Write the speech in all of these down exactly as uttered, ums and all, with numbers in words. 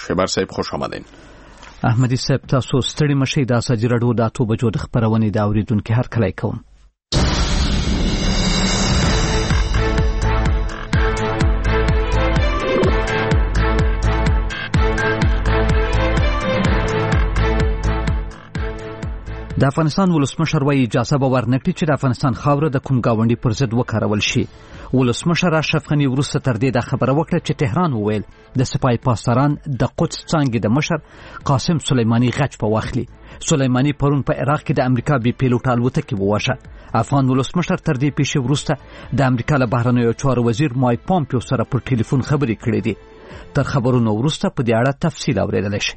شیبر صاحب خوش آمدین. احمدی صاحب تاسو ستړي مشي د ازادي راډیو د اتو بجو د خبرونې د اوریدونکو هر کله کوم. د افغانستان ولسمشر وايي اجازه به ورنکړي چې د افغانستان خاوره د کوم گاونډي پر ضد وکارول شي. ولسمشر اشرف غني وروسته تر دې د خبره وکړه چې تهران وویل د سپای پاسداران د قدس څانګې د مشر قاسم سلیماني غچ په واخلي. سلیماني پرون په عراق کې د امریکا بي پیلوټ الوتکه وواژه. افغان ولسمشر تر دې پیښې وروسته د امریکا له بهرنیو چارو وزیر مایک پامپیو سره پر ټلیفون خبرې کړې دي. تر خبرونو وروسته په دې اړه تفصیل اورېدل شي.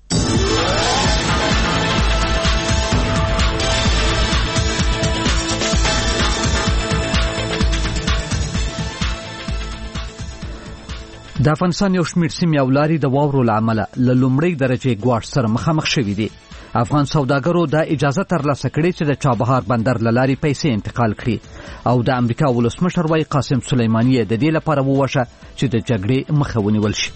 د افغانستان یو شمېر سیمې او لارې د واورو له امله له لومړۍ درجې ګواښ سره مخامخ شوي دي. افغان سوداګرو دا اجازه ترلاسه کړې چې د چابهار بندر له لارې پیسې انتقال کړي او د امریکا ولسمشر وايي قاسم سلیماني د دې لپاره ووژه چې د جګړې مخه ونیول شي.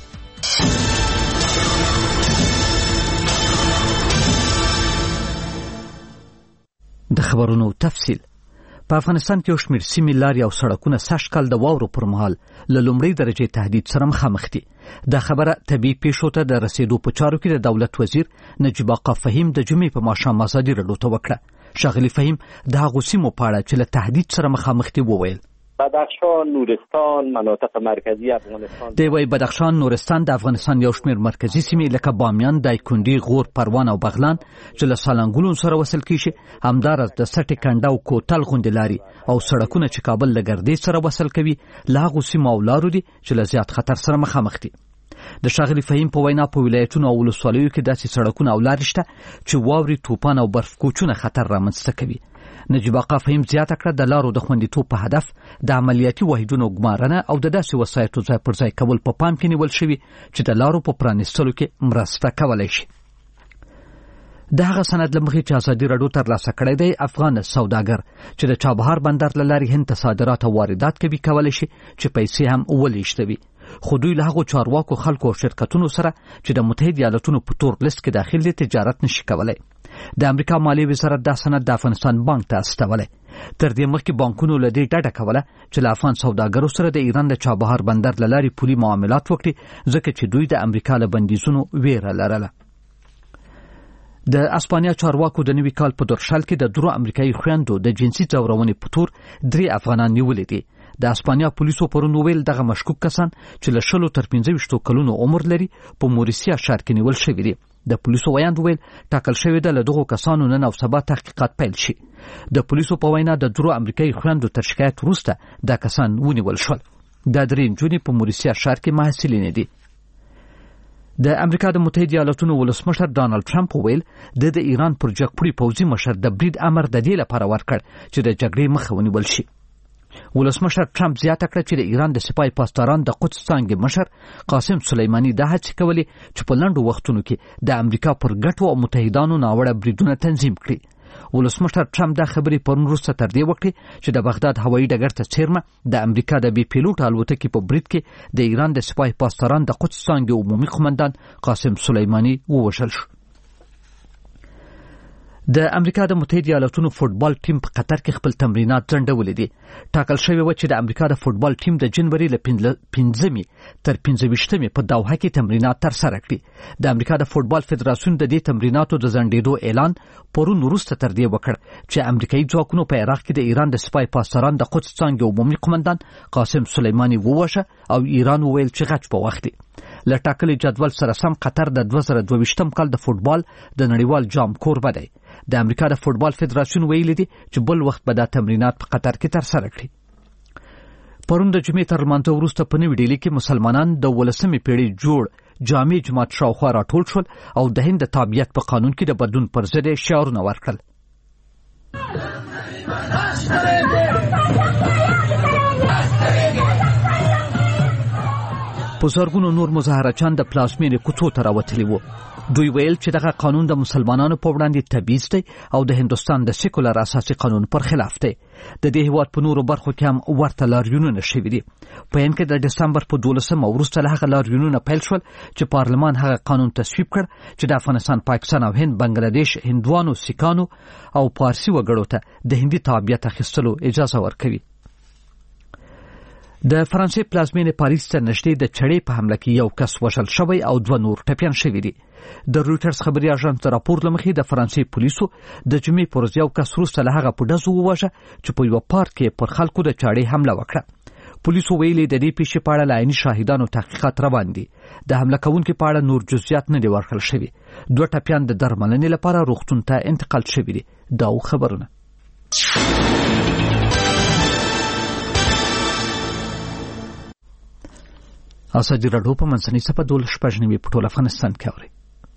د خبرونو تفصیل. په افغانستان کې یو شمېر سیمې لارې او سړکونه سږ کال د واورو پر مهال له لومړۍ درجې تهدید سره مخامخ دي. دا خبره طبیعي پیښو ته د رسیدو په چارو کې د دولت وزیر نجیب آقا فهیم د جمعې په ماښام ازادي راډیو ته وکړه. ښاغلي فهیم د هغو سیمو په اړه چې له تهدید سره مخامخ دي وویل. بدخشان، نورستان، مناطق مرکزی افغانستان. دی وايي بدخشان، نورستان د افغانستان یو شمېر مرکزی سیمې لکه بامیان، دایکنډي، غور، پروان او بغلان چې له سالنګلون سره وصل کیږي، همدارس د سټې کنډه او کوتل غوندې لارې او سړکونه چې کابل له ګردې سره وصل کوي له هغو سیمو او لارو دي چې له زیات خطر سره مخامخ دي. د ښاغلي فهیم په وینا په ولایتونو او ولسوالیو کې داسې سړکونه او لارې شته چې واورې، توپان او برف کوچونه خطر رامنځته کوي. نجیب آقا فهیم زیاته کړه د لارو د خوندیتوب په هدف د عملیاتي واحدونو ګمارنه او د داسې وسایطو ځای پر ځای کول په پام کې نیول شوي چې د لارو په پرانیستلو کې مرسته کولی شي. د هغه سند له مخې چې ازادي راډیو ترلاسه کړی دی، افغان سوداګر چې د چابهار بندر له لارې هند ته صادرات او واردات کوي کولی شي چې پیسې هم ولېږدوي. خو دوی له هغو چارواکو، خلکو او شرکتونو سره چې د متحد ایالتونو په تور لیست کې داخل دي تجارت نشي کولی. د امریکا مالی وزارت دا سند د افغانستان بانک ته استولی. تر دې مخکې بانکونو له دې ډډه کوله چې له افغان سوداګرو سره د ایران د چابهار بندر له لارې پولي معاملات وکړي ځکه چې دوی د امریکا له بندیزونو ویره لرله. د اسپانیا چارواکو د نوي کال په دورشل کې د درو امریکایي خویندو د جنسي ځورونې په تور درې افغانان نیولي دي. د اسپانیا پولیسو پرون وویل دغه مشکوک کسان چې له شلو تر پنځه ویشتو کلونو عمر لري په موریسیا ښار کې نیول شوي دي. د پولیسو ویاند وویل ټاکل شوې ده له دغو کسانو نن او سبا تحقیقات پیل شي. د پولیسو په وینا د درو امریکایي خویندو تر شکایت وروسته دا کسان ونیول شول. دا درې نجونې په موریسیا ښار کې محصلینې دي. د امریکا د متحد ایالتونو ولسمشر ډانلډ ټرمپ وویل د د ایران پر جګپوړي پوځي مشر د برید امر د دې لپاره ورکړ چې د جګړې مخه ونیول شي. ولسمشر ټرمپ زیاته کړه چې د ایران د سپای پاسداران د قدس څانګې مشر قاسم سلیماني دا هڅې کولې چې په لنډو وختونو کې د امریکا پر ګټو او متحدانو ناوړه بریدونه تنظیم کړي. ولسمشر ټرمپ دا خبرې پرون وروسته تر دې وکړې چې د بغداد هوایي ډګر ته څیرمه د امریکا د بي پیلوټ الوتکې په برید کې د ایران د سپای پاسداران د قدس څانګې عمومي قمندان قاسم سلیماني ووژل شو. د امریکا د متحد ایالتونو فوټبال ټیم په قطر کې خپل تمرینات ځنډولي دي. ټاکل شوی و چې د امریکا د فوټبال ټیم د جنوري له پنځمې تر پنځه ویشتمې په دوحه کې تمرینات ترسره کړي. د امریکا د فوټبال فدراسیون د دې تمریناتو د ځنډېدو اعلان پرون وروسته تر دې وکړ چې امریکایي ځواکونو په عراق کې د ایران د سپای پاسداران د قدس څانګې عمومي قمندان قاسم سلیماني ووژه او ایران وویل چې غچ په وخت دی. له ټاکلي جدول سره سم قطر د دوه زره دوه ویشتم کال د فوټبال د نړیوال جام کوربه دی. د امریکا د فوټبال فدراسیون ویلي دي چې بل وخت به دا تمرینات په قطر کې ترسره کړي. پرون د جمعې تر لمانځه وروسته په نوې ډیلي کې مسلمانان د ولسمې پیړۍ جوړ جامع جماعت شاوخوا راټول شول او د هند د تابعیت په قانون کې د بدلون پر ضد شعارونه ورکړل. په په زرګونو نور مظاهرچیان د پلازمینې کوڅو ته راوتلي وو. دوی ویل چې دغه قانون د مسلمانانو په وړاندې تبعیض دی او د هندوستان د سیکولر اساسي قانون پر خلاف دی. د دې هیواد په نورو برخو کې هم ورته لاریونونه شوي دي. په هند کې د دسمبر په دولسمه وروسته له هغه لاریونونه پیل شول چې پارلمان هغه قانون تصویب کړ چې د افغانستان، پاکستان او هند، بنگلاديش، هندوانو، سیکانو او پارسي وګړو ته د هندي تابعیت اخیستلو اجازه ورکوي. د فرانسې پلازمینې پاریس ته نږدې د چړې په حمله کې یو کس وژل شوی او دوه نور ټپیان شوي دي. د رویټرز خبري اژانس د راپور له مخې د فرانسې پولیسو د جمعې په ورځ یو کس وروسته له هغه په ډزو وواژه چې په یوه پارک کې پر خلکو د چړې حمله وکړه. پولیسو ویلي د دې پیښې په اړه له عیني شاهدانو تحقیقات روان دي. د حمله کوونکي په اړه نور جزئیات نه دي ورکړل شوي. دوه ټپیان د درملنې لپاره روغتون ته انتقال شوي دي. دا خبرونه ازادي راډیو په منځنۍ صفحه دولس شپږ نوي په ټول افغانستان کې اوري.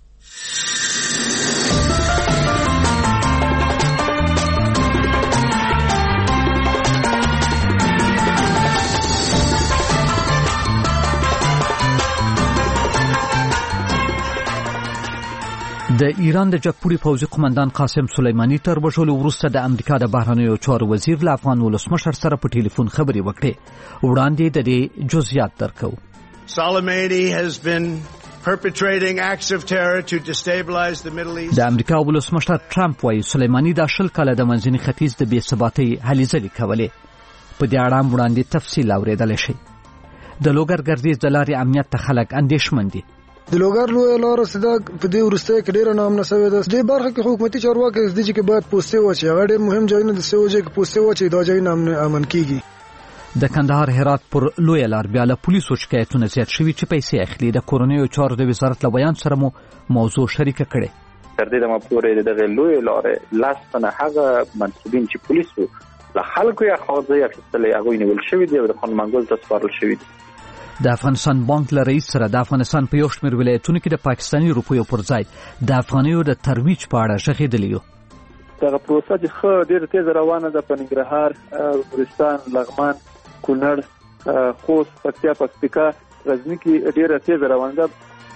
د ایران د جګپوړي پوځي قومندان قاسم سلیمانی تر وژلو وروسته د امریکا د بهرنیو چارو وزیر له افغان ولسمشر سره په ټلیفون خبرې وکړې. وړاندې د دې جزئیات درکو. Soleimani has been perpetrating acts of terror to destabilize the Middle East. د امریکا ولسمشر ټرمپ وايي سلیمانی د شل کاله د منځني ختیځ د بې ثباتۍ هلې ځلې کولې. په دې اړه وړاندې تفصیل اورېدلی شي. د لوګر ګردیز د لارې امنیت ته خلک اندېښمن دي. د لوګر لویه لاره سده په دې وروستۍ کې ډېره نامنه شوې ده. دې برخه کې حکومتي چارواکي دي چې باید پوسټې واچي. هغه ډېر مهم ځایونه د سوجي کې پوسټې واچي. دا ځایونه امن کیږي. د کندهار هرات پر لویه لار بیا له پولیسو شکایتونه زیات شوي چې پیسې اخلي. د کورنیو چارو د وزارت له بیان سره مو موضوع شریکه کړې. تر دې دمه پورې دغه لویه لارې لاس نه هغه منسوبین چې پولیسو له خلکو یې خوځي اخیستلې هغوی نیول شوي دي او د قانونمندګۍ ته سپارل شوي دي. د افغانستان بانک له رئیس سره د افغانستان په یو شمېر ولایتونو کې د پاکستاني روپیو پر ځای د افغانیو د ترویج په اړه غږېدلی یو. دغه پروسه چې ښه ډېره تېزه روانه ده په ننګرهار، ګورستان، لغمان، کونړ، خوست، پکتیا، پکتیکا، غزني کې ډېره تېزه روانه ده.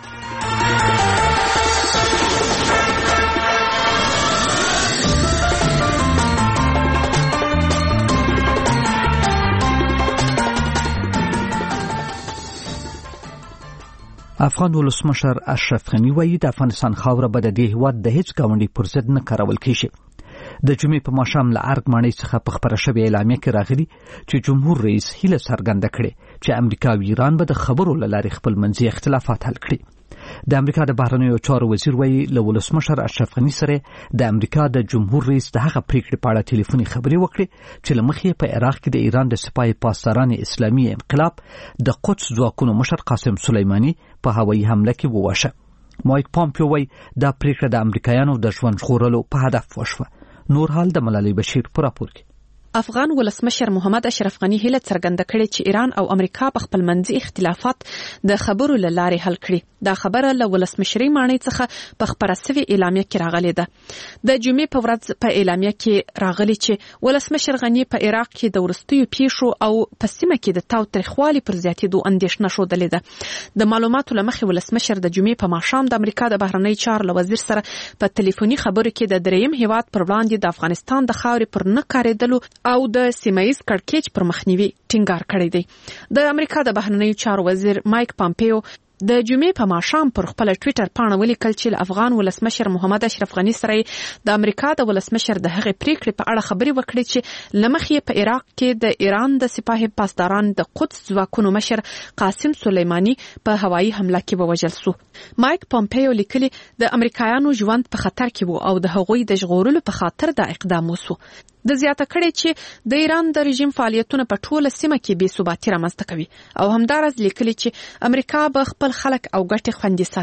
افغان ولسمشر اشرف غني وایي د افغانستان خاوره به د دې هیواد د هیڅ ګاونډي پر ضد نه کارول کیږي. د جمعې په ماښام له ارګ ماڼۍ څخه په خپره شوې اعلامیه کې راغلي چې جمهور رئیس هیله څرګنده کړې چې امریکا او ایران به د خبرو له لارې خپل منځي اختلافات حل کړي. د امریکا د بهرنیو چارو وزیر وایي له ولسمشر اشرف غني سره د امریکا د جمهور رئیس د هغه پریکړې په اړه ټلیفوني خبرې وکړې چې له مخې په عراق کې د ایران د سپاه پاسداران اسلامي انقلاب د قدس ځواکونو مشر قاسم سلیمانی په هوایي حمله کې وواژه. مایک پامپیو وایي دا پریکړه د امریکایانو د ژوند ژغورلو په هدف وشوه. نور حال د ملالۍ بشیر په راپور کې. افغان ولسمشر محمد اشرف غني هیله څرګنده کړې چې ایران او امریکا په خپل منځي اختلافات د خبرو له لارې حل کړي. دا خبره له ولسمشرۍ ماڼۍ څخه په خپره سوې اعلامیه کې راغلې ده. د جمعې په ورځ په اعلامیه کې راغلي چې ولسمشر غني په عراق کې د وروستیو پیښو او په سیمه کې د تاوتریخوالي پر زیاتېدو اندېښنه ښودلې ده. د معلوماتو له مخې ولسمشر د جمعې په ماښام د امریکا د بهرنۍ چارو له وزیر سره په ټلیفوني خبرو کې د دریم هیواد پر وړاندې د افغانستان د خاورې پر نه کارېدلو او د سیمایي کړکېچ پر مخنیوي ټینګار کړی دی. د امریکا د بهرنیو چارو وزیر مایک پامپیو د جمعې په ماښام پر خپل ټویټر پاڼه ولیکل چې له افغان ولسمشر محمد اشرف غني سره د امریکا د ولسمشر د هغې پریکړې په اړه خبرې وکړې چې له مخې په عراق کې د ایران د سپاه پاسداران د قدس ځواکونو مشر قاسم سلیمانی په هوایي حمله کې ووژل شو. مایک پامپیو لیکلي د امریکایانو ژوند په خطر کې وو او د هغوی د ژغورلو په خاطر دا اقدام وشو. د زیاته کړې چې د ایران د رژیم فعالیتونه په ټوله سیمه کې بې ثباتي رامنځته کوي او همداراز لیکلي چې امریکا به خپل خلک او ګټې خوندي ساتي.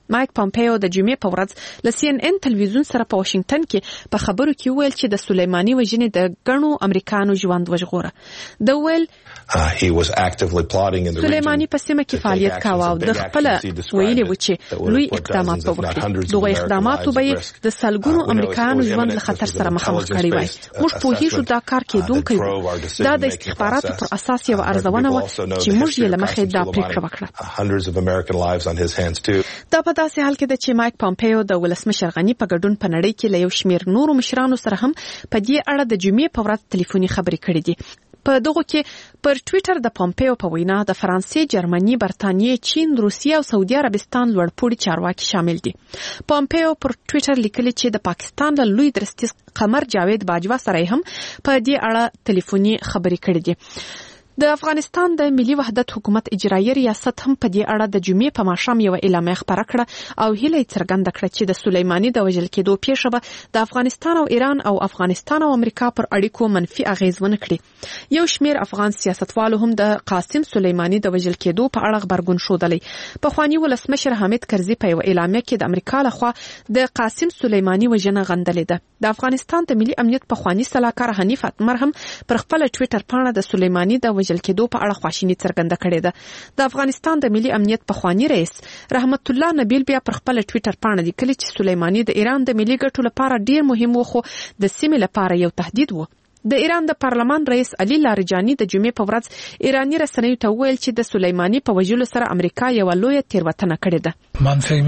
مایک پامپیو د جمعې په ورځ له سی ان ان تلویزیون سره په واشنگټن کې په خبرو کې ویل چې د سلیمانی وژنې د ګڼو امریکایانو ژوند وژغوره. د ویل سلیمانی په سیمه کې فعالیت کاوه او د خپل ویلي و چې لوی اقدامات به وکړي. دغه اقداماتو به د سلګونو امریکایانو ژوند له خطر سره مخامخ کړی وای. موږ پوهیږو دا کار کېدونکی و. دا د استخباراتو پر اساس یو ارزونه و چې موږ یې له مخې دا پریکړه وکړه. دا په داسې حال کې ده چې مایک پامپیو د ولسمشر غني په ګډون په نړۍ کې له یو شمېر نورو مشرانو سره هم په دې اړه د جمعې په ورځ ټلیفوني خبرې کړې دي. په دغه کې پر ټوئیټر د پامپیو په وینا د فرانسې، جرمني، برتانیې، چین، روسیه او سعودي عربستان لوړپوړي چارواکي شامل دي. پامپیو پر ټوئیټر لیکلي چې د پاکستان له لوی درستیز قمر جاوید باجوا سره هم په دې اړه ټلیفوني خبرې کړې دي. د افغانستان د ملي وحدت حکومت اجرایي ریاست هم په دې اړه د جمعې په ماښام یو اعلامیه خپره کړه او هیله یې څرګنده کړه چې د سلیمانی د وژل کېدو پیښه به د افغانستان او ایران او افغانستان او امریکا پر اړیکو منفي اغیز ونه کړي. یو شمېر افغان سیاستوالو هم د قاسم سلیمانی د وژل کېدو په اړه غبرګون ښودلی. پخواني ولسمشر حامد کرزي په یو اعلامیه کې د امریکا لخوا د قاسم سلیمانی وژنه غندلې ده. د افغانستان د ملي امنیت پخواني سلاکار حنیف اتمر هم پر خپل ټوئیټر پاڼه د سلیمانی د وژل کېدو په اړه خواشیني څرګنده کړې ده. د افغانستان د ملي امنیت پخواني رئیس رحمت الله نبیل بیا پر خپل ټوئیټر پاڼه لیکلي چې سلیمانی د ایران د ملي ګټو لپاره ډیر مهم و خو د سیمې لپاره یو تهدید و. د ایران د پارلمان رئیس علی لاریجانی د جمعې په ورځ ایرانی رسنیو ته وویل چې د سلیمانی په وژلو سره امریکا یو لویه تیروتنه کړې ده. من فکر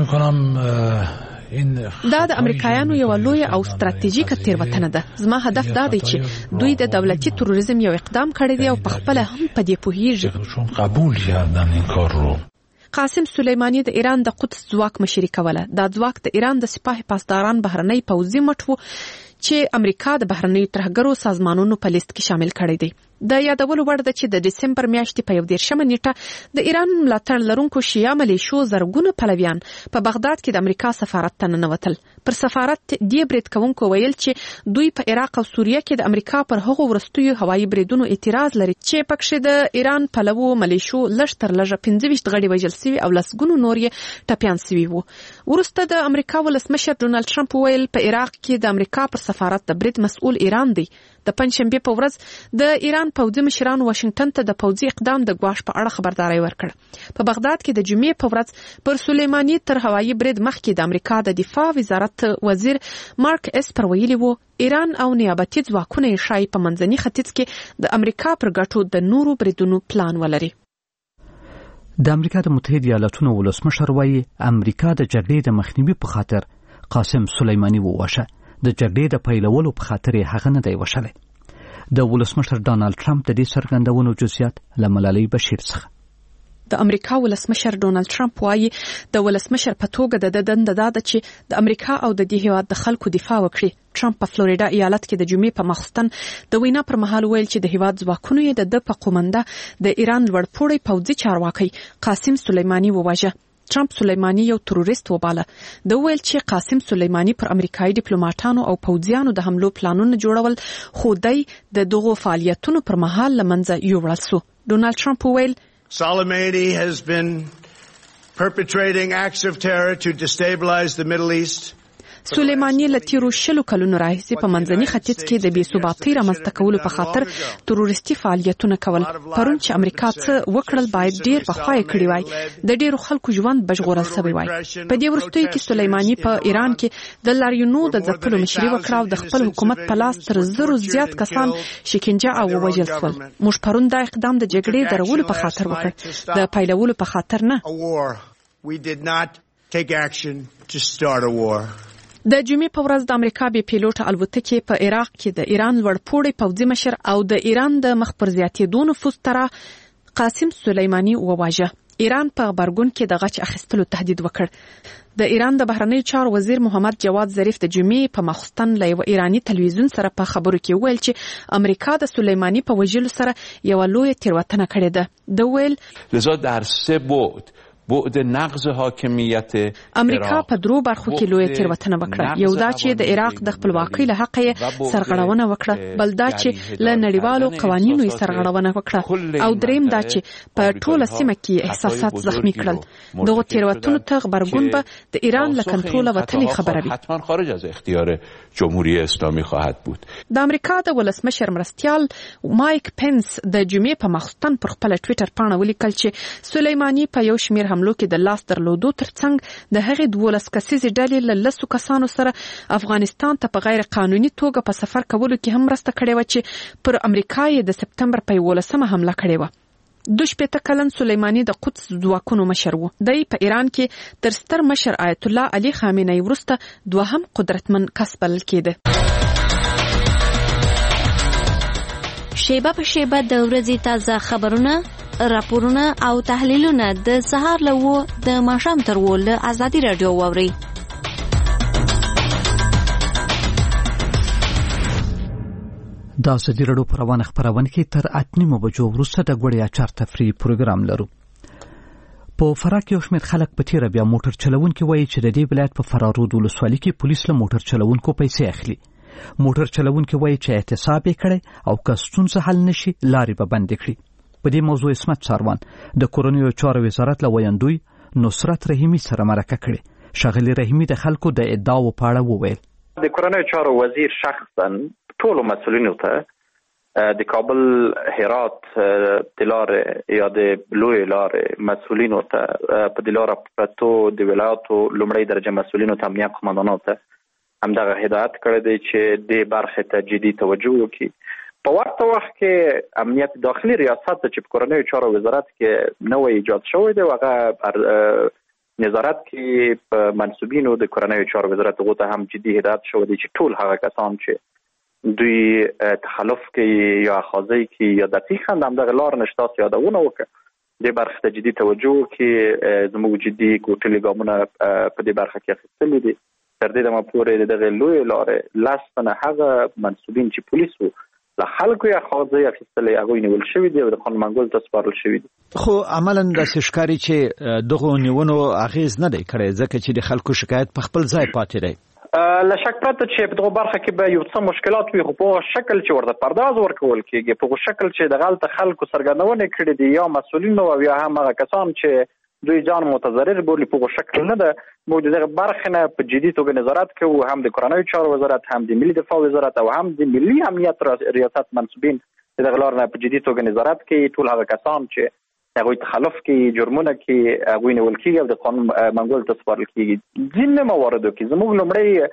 می‌کنم دا د امریکایانو یو لوی او ستراتیژیکه تیروتنه ده. زما هدف دا دی چې دوی د دولتي تروریزم یو اقدام کړی دی او په خپل هم په دې پوهیږي. قبول کردن این کار رو. قاسم سلیمانی د ایران د قدس ځواک مشري کوله. دا ځواک د ایران د سپاه پاسداران بهرنۍ پوځي مټ وو چې امریکا د بهرنیو ترهګرو سازمانونو په لیست کې شامل کړی دی. د یادولو وړ ده چې د دسمبر میاشتې په یو دېرشمه نیټه د ایران ملاتړ لرونکو شیعه ملیشو زرګونه پلویان په بغداد کې د امریکا سفارت ته ننوتل. پر سفارت دې برید کوونکو ویل چې دوی په عراق او سوریه کې د امریکا پر هغو وروستیو هوایي بریدونو اعتراض لري چې پکښې د ایران پلوو ملیشو لږ تر لږه پنځه ویشت غړي وژل سوي او لسګونو نور یې ټپیان سوي وو. وروسته د امریکا ولسمشر ډونالډ ټرمپ ویل په عراق کې د امریکا پر سفارت د برید مسؤل ایران دی. د پنځشنبه په ورځ د ایران پوځي مشران واشنگټن ته د پوځي اقدام د ګواښ په اړه خبرداري ورکړه. په بغداد کې د جمعې په ورځ پر سلیمانی تر هوایي برید مخکې د امریکا د دفاع وزارت وزیر مارک اسپر ویلي وو ایران او نیابتي ځواکونه یې شاید په منځني ختیځ کې د امریکا پر ګټو د نورو بریدونو پلان ولري. د امریکا د متحده ایالاتونو ولسمشر وايي امریکا د جګړې د مخنیوي په خاطر قاسم سلیمانی وواشه. د جګړې د پیلولو په خاطر هغه نه دی وشلی. د ولسمشر ډانلډ ټرمپ د دې څرګندونو جزئیات له ملالۍ بشیر څخه. د امریکا ولسمشر ډونالډ ټرمپ وايي د ولسمشر په توګه د دنده دا ده چې د امریکا او د دې هیواد د خلکو دفاع وکړي. ټرمپ په فلوریدا ایالت کې د جمعې په ماخوستن د وینا پر مهال ویل چې د هیواد ځواکونو یې د په قومنده د ایران لوړپوړی پوځي چارواکي قاسم سلیمانی وواژه. ټرمپ سلیمانی یو تروریست وباله. د ویل چې قاسم سلیمانی پر امریکایي ډیپلوماټانو او پوځیانو د حملو پلانونه جوړول خو دای د دغو فعالیتونو پر مهال لمنځه یوړل سو. ډونالډ ټرمپ ویل Soleimani has been perpetrating acts of terror to destabilize the Middle East. سلیمانی له تیرو شلو کلونو راهیسې په منځني ختیځ کې د بې ثباتۍ رامنځته کولو په خاطر تروریستي فعالیتونه کول. پرون چې امریکا څه وکړل باید ډیر پخوا یې کړي وای. د ډیرو خلکو ژوند بژغورل سوی وای. په دې وروستیو کې سلیمانی په ایران کې د لاریونو د ځپلو مشري وکړه او د خپل حکومت په لاس تر زرو زیات کسان شکنجه او وژل شول. موږ پرون دا اقدام د جګړې درولو په خاطر وکړ، د پیلولو په خاطر نه. We did not take action to start a war. د جمعې په ورځ د امریکا بې پیلوټه الوتکې په عراق کې د ایران لوړپوړی پوځي مشر او د ایران د مخ پر زیاتېدو نفوذ طرح قاسم سلیمانی وواژه. ایران په غبرګون کې د غچ اخیستلو تهدید وکړ. د ایران د بهرنیو چارو وزیر محمد جواد ظریف د جمعې په ماخوستن له یو ایرانی تلویزیون سره په خبرو کې ویل چې امریکا د سلیمانی په وژلو سره یو لویه تېروتنه کړې ده. د ویل لذا در سه بعد بعد نقض حاکمیت امریکا په درو برخو کې لوی تیروتنه وکړه. یو دا چې د عراق د خپلواکۍ له حق یې سرغړونه وکړه، بل دا چې له نړیوالو قوانینو یې سرغړونه وکړه، او دریم دا چې په ټوله سیمه کې احساسات زخمی کړل. دغه تیروتنو ته غبرګون به د ایران له کنټروله وتلې خبره وي. حتما خارج از اختیار جمهوری اسلامی خواهد بود. د امریکا د ولسمشر مرستیال مایک پنس د جمعې په ماخوستن پر خپل ټوئیټر پاڼه ولیکل چې سلیمانی په یو شمېر حملو کې د لاس درلودو ترڅنګ د هغې دولس کسیزې ډلې له لسو کسانو سره افغانستان ته په غیر قانوني توګه په سفر کولو کې هم مرسته کړې وه چې پر امریکا یې د سپتمبر په یولسمه حمله کړې وه. دوه شپېته کلن سلیمانی د قدس ځواکونو مشر و. دی په ایران کې تر ستر مشر آیت الله علي خامنه‌ای وروسته دوهم قدرتمن کس بلل کېده. شیبه په شیبه د ورځې تازه خبرونه، راپورونه او تحلیلونه د سهار له و د ماښام تر و له ازادي راډیو واورئ. د ازادي راډیو په روانه خپرونه کې تر اته نیمو بجو وروسته د ګوړیا چار تفریح پروګرام لرو. په فراه کې یو شمېر خلک په تیره بیا موټر چلونکي وایي چې د دې ولایت په فرارود ولسوالۍ کې پولیس له موټر چلونکو پیسې اخلي. موټر چلونکي وایي چې احتساب یې کړی او که ستونزه حل نشي لارې به بندې کړي. په دې موضوع اسمت ساروان د کورنیو چارو وزارت له ویاندوی نصرت رحیمی سره مرکه کړې. ښاغلي رحیمی د خلکو د ادعاو په اړه وویل. د کورنیو چارو وزیر شخصا ټولو مسؤلینو ته د کابل هرات د لارې یا د لوی لارې مسؤلینو ته په د لارې پرتو د ولایاتو لومړی درجه مسؤلینو ته امنیت قماندانانو ته همدغه هدایت کړی دی چې د برخې ته جدي توجه وکړي. په ورته وخت کې امنیت داخلي ریاست چې په کورنیو چارو وزارت کې نوی ایجاد شوی دی، هغه نظارت کې په منصوبینو د کورنیو چارو وزارت هغو ته هم جدي هدایت شوی دی چې ټول هغه کسان چې دوی تخلف کوي یا خاضی کوي یا دقیقاً همدغه لار نشته یادونه وکړي، د برخې ته جدي توجه وکړي. زموږ جدي کوټلي ګامونه په دې برخه کې اخیستلي دي. تر دې دمه پورې دغه لوی لارې لس تنه هغه منصوبین چې پولیس وو له خلکو یې خاضی اخیستلې هغوی نیول شوي دي او د قانون منګول ته سپارل شوي دي. خو عملاً داسې ښکاري چې دغو نیونو اغېز نه دی کړی ځکه چې د خلکو شکایت په خپل ځای پاتې دی. له شک پرته چې په دغه برخه کې به یو څه مشکلات وي، خو په شکل چې ورته پرداز ورکول کېږي، په شکل چې د غلط خلکو څرګندونې کړې دي یا مسؤلینو او یا هم هغه کسان چې دوی ځان متضرر بولي، په شکل نه ده. موږ دغه برخه نه په جدي توګه نظارت کوو، هم د کورنیو چارو وزارت، هم د ملي دفاع وزارت او هم د ملي امنیت ریاست منصوبین دغه لار نه په جدي توګه نظارت کوي. ټول هغه کسان چې هغوی تخلف کوي، جرمونه کوي، هغوی نیول کېږي او د قانون منګول ته سپارل کېږي. ځینې مواردو کې زموږ لومړی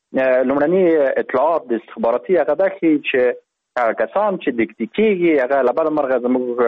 لومړني اطلاعات د استخباراتي هغه ده چې هغه کسان چې دیکتي کېږي هغه له بده مرغه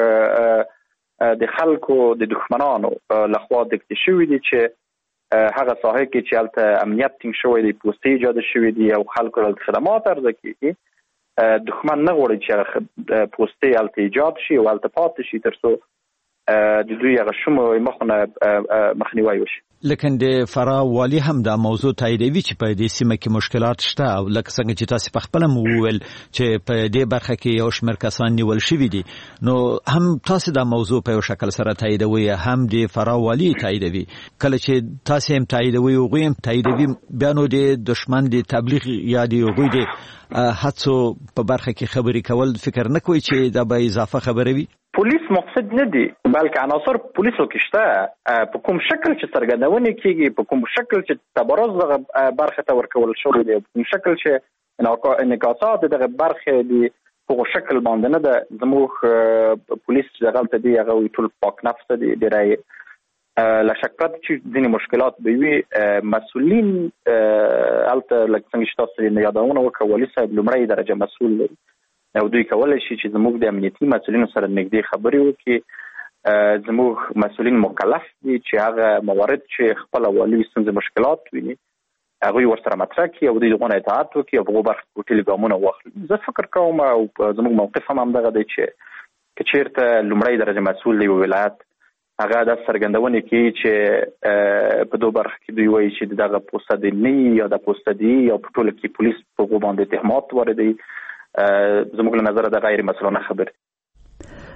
زموږ د خلکو د دښمنانو لخوا دیکتي شوي دي چې هغه ساحه کې چې هلته امنیت ټینګ شوی دی، پوستې ایجاد شوي دي او خلکو هلته خدمات عرضه کېږي. دښمن نه غواړي چې هغه پوستې هلته ایجاد شي او هلته پاتې شي تر څو د دوی هغه شومو مخونه مخنیوی وشي. لکن د فراه والي هم دا موضوع تاییدوي چې په دې سیمه کې مشکلات شته او لکه څنګه چې تاسو په خپل مو وویل چې په دې برخه کې یو شمېر کسان نیول شوي دي، نو هم تاسو دا موضوع په یو شکل سره تاییدوي، هم د فراه والي تاییدوي. کله چې تاسو هم تاییدوي او غویم تاییدوي، بیا نو د دشمن د تبلیغ یا د غوی د هڅو په برخه کې خبرې کول فکر نه کوي چې دا به اضافه خبره وي. پولیس مقصد نه دي، بلکې عناصر پولیسو کې شته. په کوم شکل چې څرګندونې کېږي، په کوم شکل چې تبرز دغه برخه ته ورکول شوی دی، په کوم شکل چې انعکاسات دغه برخه دي، په کوم شکل باندې نه ده. زموږ پولیس چې دغلته دي هغه ټول پاک نفسه دي. ډېری له شک پرته چې ځینې مشکلات به وي، مسؤلین هلته لکه څنګه چې تاسو یې یادونه وکړه، والي صاحب لومړی درجه مسؤل دی او دوی کولی شي چې زموږ د امنیتي مسؤلینو سره نږدې خبرې وکړي. زموږ مسؤلین مکلف دي چې هغه موارد چې خپله والي ستونزې مشکلات ویني هغوی ورسره مطرح کړي او دوی دغونه اطاعت وکړي او په هغو برخو کې ټیلیګرامونه واخلي. زه فکر کوم او زموږ موقف هم همدغه دی چې که چېرته لومړی درجه مسؤل دی یو ولایت، هغه دا څرګندونې کوي چې په دو برخه کې دوی وایي چې دغه پوسته دي نه یا د پوسته دي یا په ټوله کې پولیس په هغو باندې اتهامات واردوي. زموږ له نظره د غیر مسؤلانه خبرې.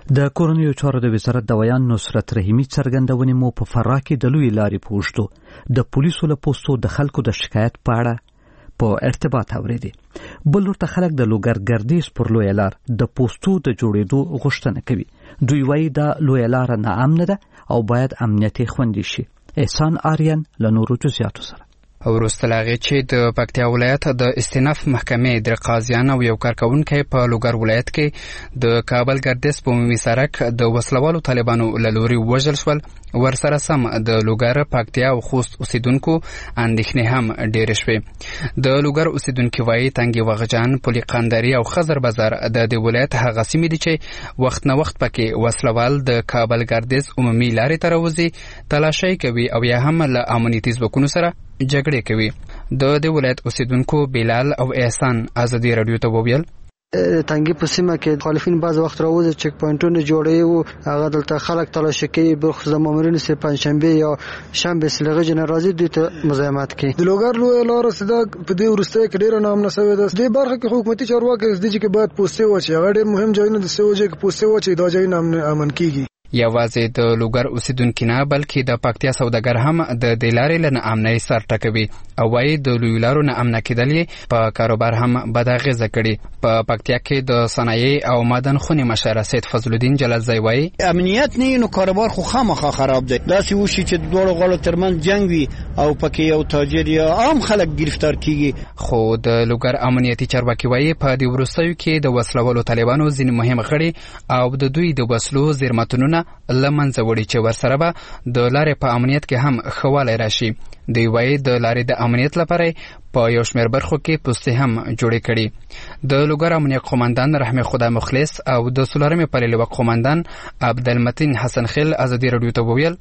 د کورنیو چارو د وزارت د ویان نصرت رحیمي څرګندونې مو په فراه کې د لوی لارې په اوږدو د پولیسو له پوستو د خلکو د شکایت په اړه په ارتباط اورېدې. بل ورته خلک د لوګر ګردیز پر لویه لار د پوستو د جوړېدو غوښتنه کوي. دوی وایي دا لویه لاره ناامنه ده او باید امنیت یې خوندي شي. احسان آریان له نورو جزئیاتو سره. وروسته له هغې چې د پکتیا ولایت د استیناف محکمې د قاضیان او یو کارکوونکی په لوګر ولایت کې د کابل ګردیز په عمومي سړک د وسلوالو طالبانو له لوري ووژل شول، ورسره سم د لوګر، پکتیا او خوست اوسیدونکو اندېښنې هم ډېرې شوې. د لوګر اوسیدونکي وایي تنګي وغجان، پل قندري او خزر بازار د دې ولایت هغه سیمې دي چې وخت نه وخت پکې وسلوال د کابل ګردیز عمومي لارې ته راوځي، تلاشۍ کوي او یا هم له امنیتي ځواکونو سره جګړې کوي. د دې ولایت اوسیدونکو بلال او احسان ازادي رادیو ته وویل تنګي په سیمه کې مخالفین بعض وخت راوځي، چک پوینټونه جوړوي او هغه دلته خلک تلاشي کوي، بخصوص د مامورینو سره پنځشنبه یا شنبه سلغه جنرالي دوی ته مزاحمت کوي. د لوګر لوی لار سده په دې ورسته کې ډیر نام نسوي ده. د برخه کې حکومتي چارواکي د دې کې باید پوسټه وچی، هغه ډیر مهم ځای نه د سوجي کې پوسټه وچی دا ځای نام امن کیږي. یوازې د لوګر اوسیدونکي نه بلکې د پکتیا سوداګر هم د دې لارې له ناامنۍ سر ټکوي او وایي د لویو لارو ناامنه کېدل یې په کاروبار هم بد اغېزه کړي. په پکتیا کې د صنایع او معدن خونې مشر سید فضل الدین جلالزی وایي امنیت نه نو کاروبار خو خامخا خراب دی. داسې وشي چې دواړو غاړو ترمنځ جنگ وي او پکې یو تاجر یا عام خلک گرفتار کیږي. خو د لوګر امنیتي چارواکي وایي په دې وروستیو کې د وسلوالو طالبانو ځینې مهم غړي او د دوی د وسلو زیرمتونونه لمنځه وړي چې ورسره به د لارې په امنیت کې هم ښه والی راشي. دوی وایي د لارې د امنیت لپاره په یو شمېر برخو کې پوستې هم جوړې کړي. د لوګر امنیه قومندان رحمي خدا مخلص او د څلورمې پلې لواء قومندان عبدالمتین حسن خیل ازادي رادیو ته وویل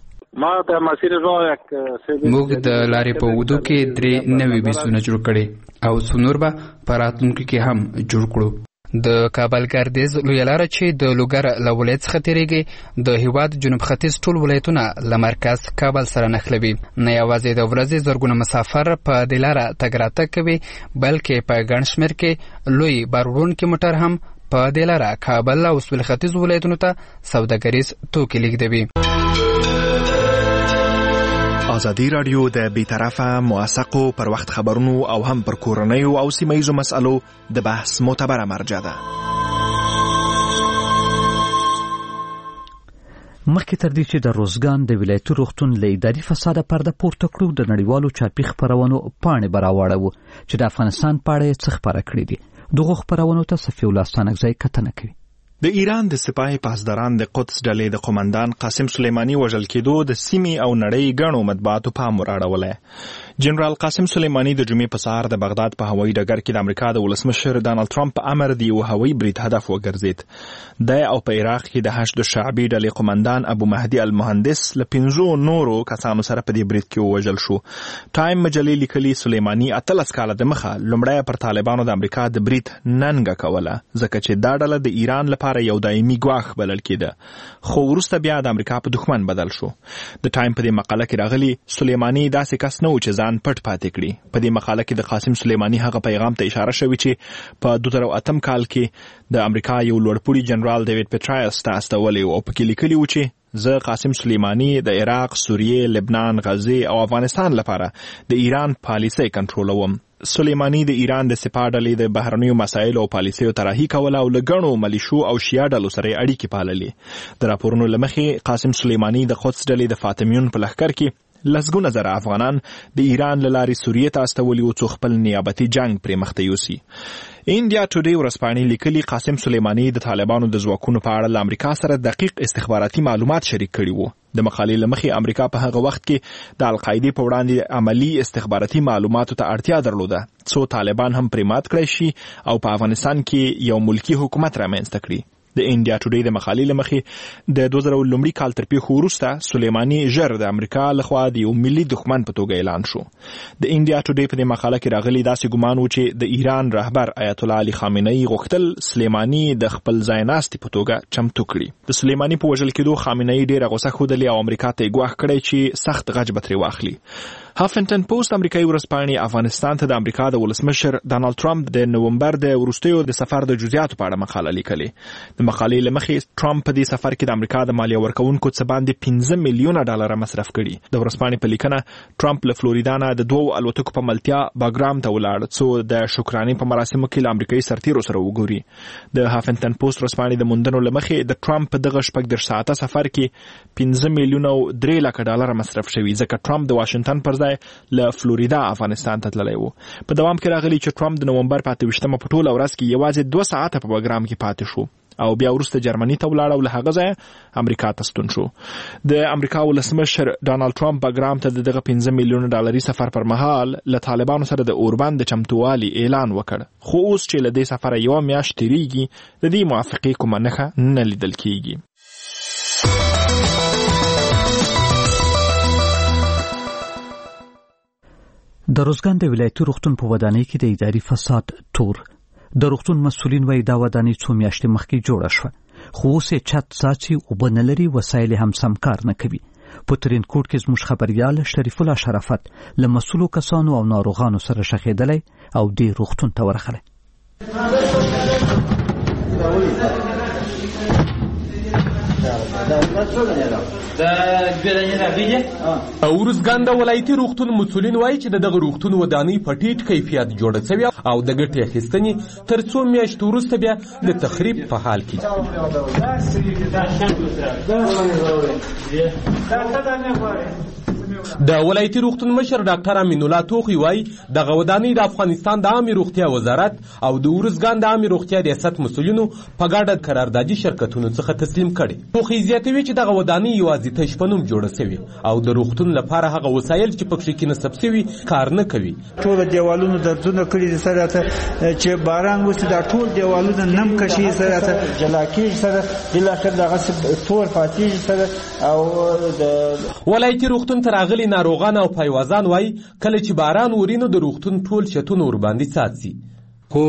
موږ د لارې په اوږدو کې درې نوي بیسونه جوړ کړي او څو نور به په راتلونکي کې هم جوړ کړو. د کابل ګردیز لویه لاره چې د لوګر له ولایت څخه تېرېږي د هېواد جنوب ختیځ ټول ولایتونه له مرکز کابل سره نښلوي. نه یوازې د ورځې زرګونه مسافر په دې لاره تګ راتګ کوي بلکې په ګڼ شمېر کې لوی بار وړونکي موټر هم په دې لاره کابل او سویل ختیځ ولایتونو ته سوداګریز توکي لیږدوي. ازادي رادیو د بیطرفه، موثقو پر وخت خبرونو او هم پر کورنیو او سیمه‌ییزو مسألو د بحث معتبره مرجع ده. مخکې تر دې چې د روزګان د ولایتي روغتون له اداري فساده پرده پورته کړو، د نړیوالو چاپي خپرونو پاڼې به راواړوو چې د افغانستان په اړه یې څه خپاره کړي دي. دغو خپرونو ته صفي الله ستانکزی کتنه کوي. د ایران د سپاه پاسداران د قدس ډلې د قومندان قاسم سلیمانی وژل کېدو د سیمې او نړۍ ګڼو مطبوعاتو پام وراړولی. جنرال قاسم سلیمانی د جمعې په سهار د بغداد په هوایي ډګر کې د امریکا د ولسمشر ډانلډ ټرمپ په امر د یو هوایي برید هدف وګرځېد. دی او په عراق کې د حشد الشعبي ډلې قومندان ابو مهدي المهندس له پنځو نورو کسانو سره په دې برید کې ووژل شو. ټایم مجلې لیکلي سلیمانی اتلس کاله د مخه لومړی پر طالبانو د امریکا د برید ننګه کوله ځکه چې دا ډله د ایران لپاره یو دایمي ګواښ بلل کېده، خو وروسته بیا د امریکا په دښمن بدل شو. د ټایم په دې مقاله کې راغلي سلیمانی داسې کس نه و چې ځان پټ پاتې کړي. په دې مقاله کې د قاسم سلیمانی هغه پیغام ته اشاره شوې چې په دوه زره اتم کال کې د امریکا یو لوړپوړي جنرال ډیوډ پیټرایس ته استولی او پکې لیکلي و چې زه قاسم سلیمانی د عراق، سوریې، لبنان، غزې او افغانستان لپاره د ایران پالیسۍ کنټرولوم. سلیمانی د ایران د سپاه ډلې د بهرنیو مسایلو او پالیسیو طراحي کوله او له ګڼو ملیشو او شیعه ډلو سره اړیکې پاللې. د راپورونو له مخې قاسم سلیمانی د قدس ډلې د فاطمیون په لښکر کې لسګونه زره افغانان د ایران له لارې سوریې ته استولي و څو خپل نیابتي جنگ پرې مخته یوسي. انډیا ټوډے ورځپاڼې لیکلي قاسم سلیمانی د طالبانو د ځواکونو په اړه له امریکا سره دقیق استخباراتي معلومات شریک کړي وو. د مقالې له مخې امریکا په هغه وخت کې د القاعدې په وړاندې عملی استخباراتي معلوماتو ته اړتیا درلوده څو طالبان هم پرې مات کړی شي او په افغانستان کې یو ملکی حکومت رامنځته کړي. د انډیا ټوډے د مقالې له مخې د دوه زره لومړي کال تر پیښو وروسته سلیمانی ژر د امریکا لخوا د یو ملي دښمن په توګه اعلان شو. د انډیا ټوډے په دې مقاله کې راغلي داسې ګمان و چې د ایران رهبر آیت الله علي خامنه‌ای غوښتل سلیمانی د خپل ځای ناستي په توګه چمتو کړي. د سلیمانی په وژل کېدو خامنه‌ای ډېره غوسه ښودلې او امریکا ته یې ګواښ کړی چې سخت غچ به ترې واخلي. هافنټن پوسټ امریکایي ورځپاڼې افغانستان ته د امریکا د ولسمشر ډانلډ ټرمپ د نومبر د وروستیو د سفر د جزئیاتو په اړه مقاله لیکلې. د مقالې له مخې ټرمپ په دې سفر کې د امریکا د مالیه ورکوونکو څخه باندې پنځه میلیونه ډالر مصرف کړي. د ورځپاڼې په لیکنه ټرمپ له فلوریدا نه د دوو الوتکو په ملتیا باګرام ته ولاړ څو د شکرانې په مراسمو کې له امریکایي سرتیرو سره وګوري. د هافنټن پوسټ ورځپاڼې د موندنو له مخې د ټرمپ په دغه شپږ دېرش ساعته سفر کې پنځه میلیونه او درې لکه ډالر مصرف شوي، ځکه ټرمپ د واشنگټن پر ځای له فلوریدا افغانستان ته تللی و. په دوام کې راغلی چې ټرمپ د نومبر په اته ویشتمه په ټوله ورځ کې یوازې دوه ساعته په باګرام کې پاتې شو او بیا وروسته جرمني ته ولاړ او له هغه ځایه امریکا ته ستون شو. د امریکا ولسمشر ډانلډ ټرمپ باګرام ته دغه پنځه میلیونه ډالري سفر پر مهال له طالبانو سره د اوربند د چمتووالي اعلان وکړ، خو اوس چې له دې سفره یوه میاشت تېرېږي د دې موافقې کومه نښه نه لیدل کېږي. د روزګان د ولایتي روغتون په ودانۍ کې د اداري فساد تور. د روغتون مسؤلین وایي دا ودانۍ څو میاشتې مخکې جوړه شوه، خو اوس یې چت څاڅي اوبه نه لري، وسایل هم سم کار نه کوي. په ترینکوټ کې زموږ خبریال شریف الله شرافت له مسؤلو کسانو او ناروغانو سره شخېدلی او دې روغتون ته ورغلی. ورځګان د ولایتي روغتون مسؤلین وایي چې دغه روغتون ودانۍ په ټیټ کیفیت جوړه شوې او د ګټې اخیستنې تر څو میاشتې وروسته بیا د تخریب په حال کې. د ولایتي روغتون مشر ډاکټر امین الله توخی وایي دغه ودانۍ د افغانستان د عامې روغتیا وزارت او د ورځګان د عامې روغتیا ریاست مسؤلینو په ګډه قراردادي شرکتونو څخه تسلیم کړي. توخی زیاتوي چې دغه ودانۍ یوازې تش په نوم جوړه شوې او د روغتون لپاره هغه وسایل چې پکې کې نصب شوي کار نه کوي. ټول دیوالونو درځونه کړي دي سره چې باران وسي دا ټول دیوالونه نم کشي سره جلاکي سره بل اخر دغه تور پاتې سره او د ولایتي روغتون تر غلي ناروغان او پایوازان وای کله چې باران ورینو د روغتون ټول شتون ور باندې ساتي. خو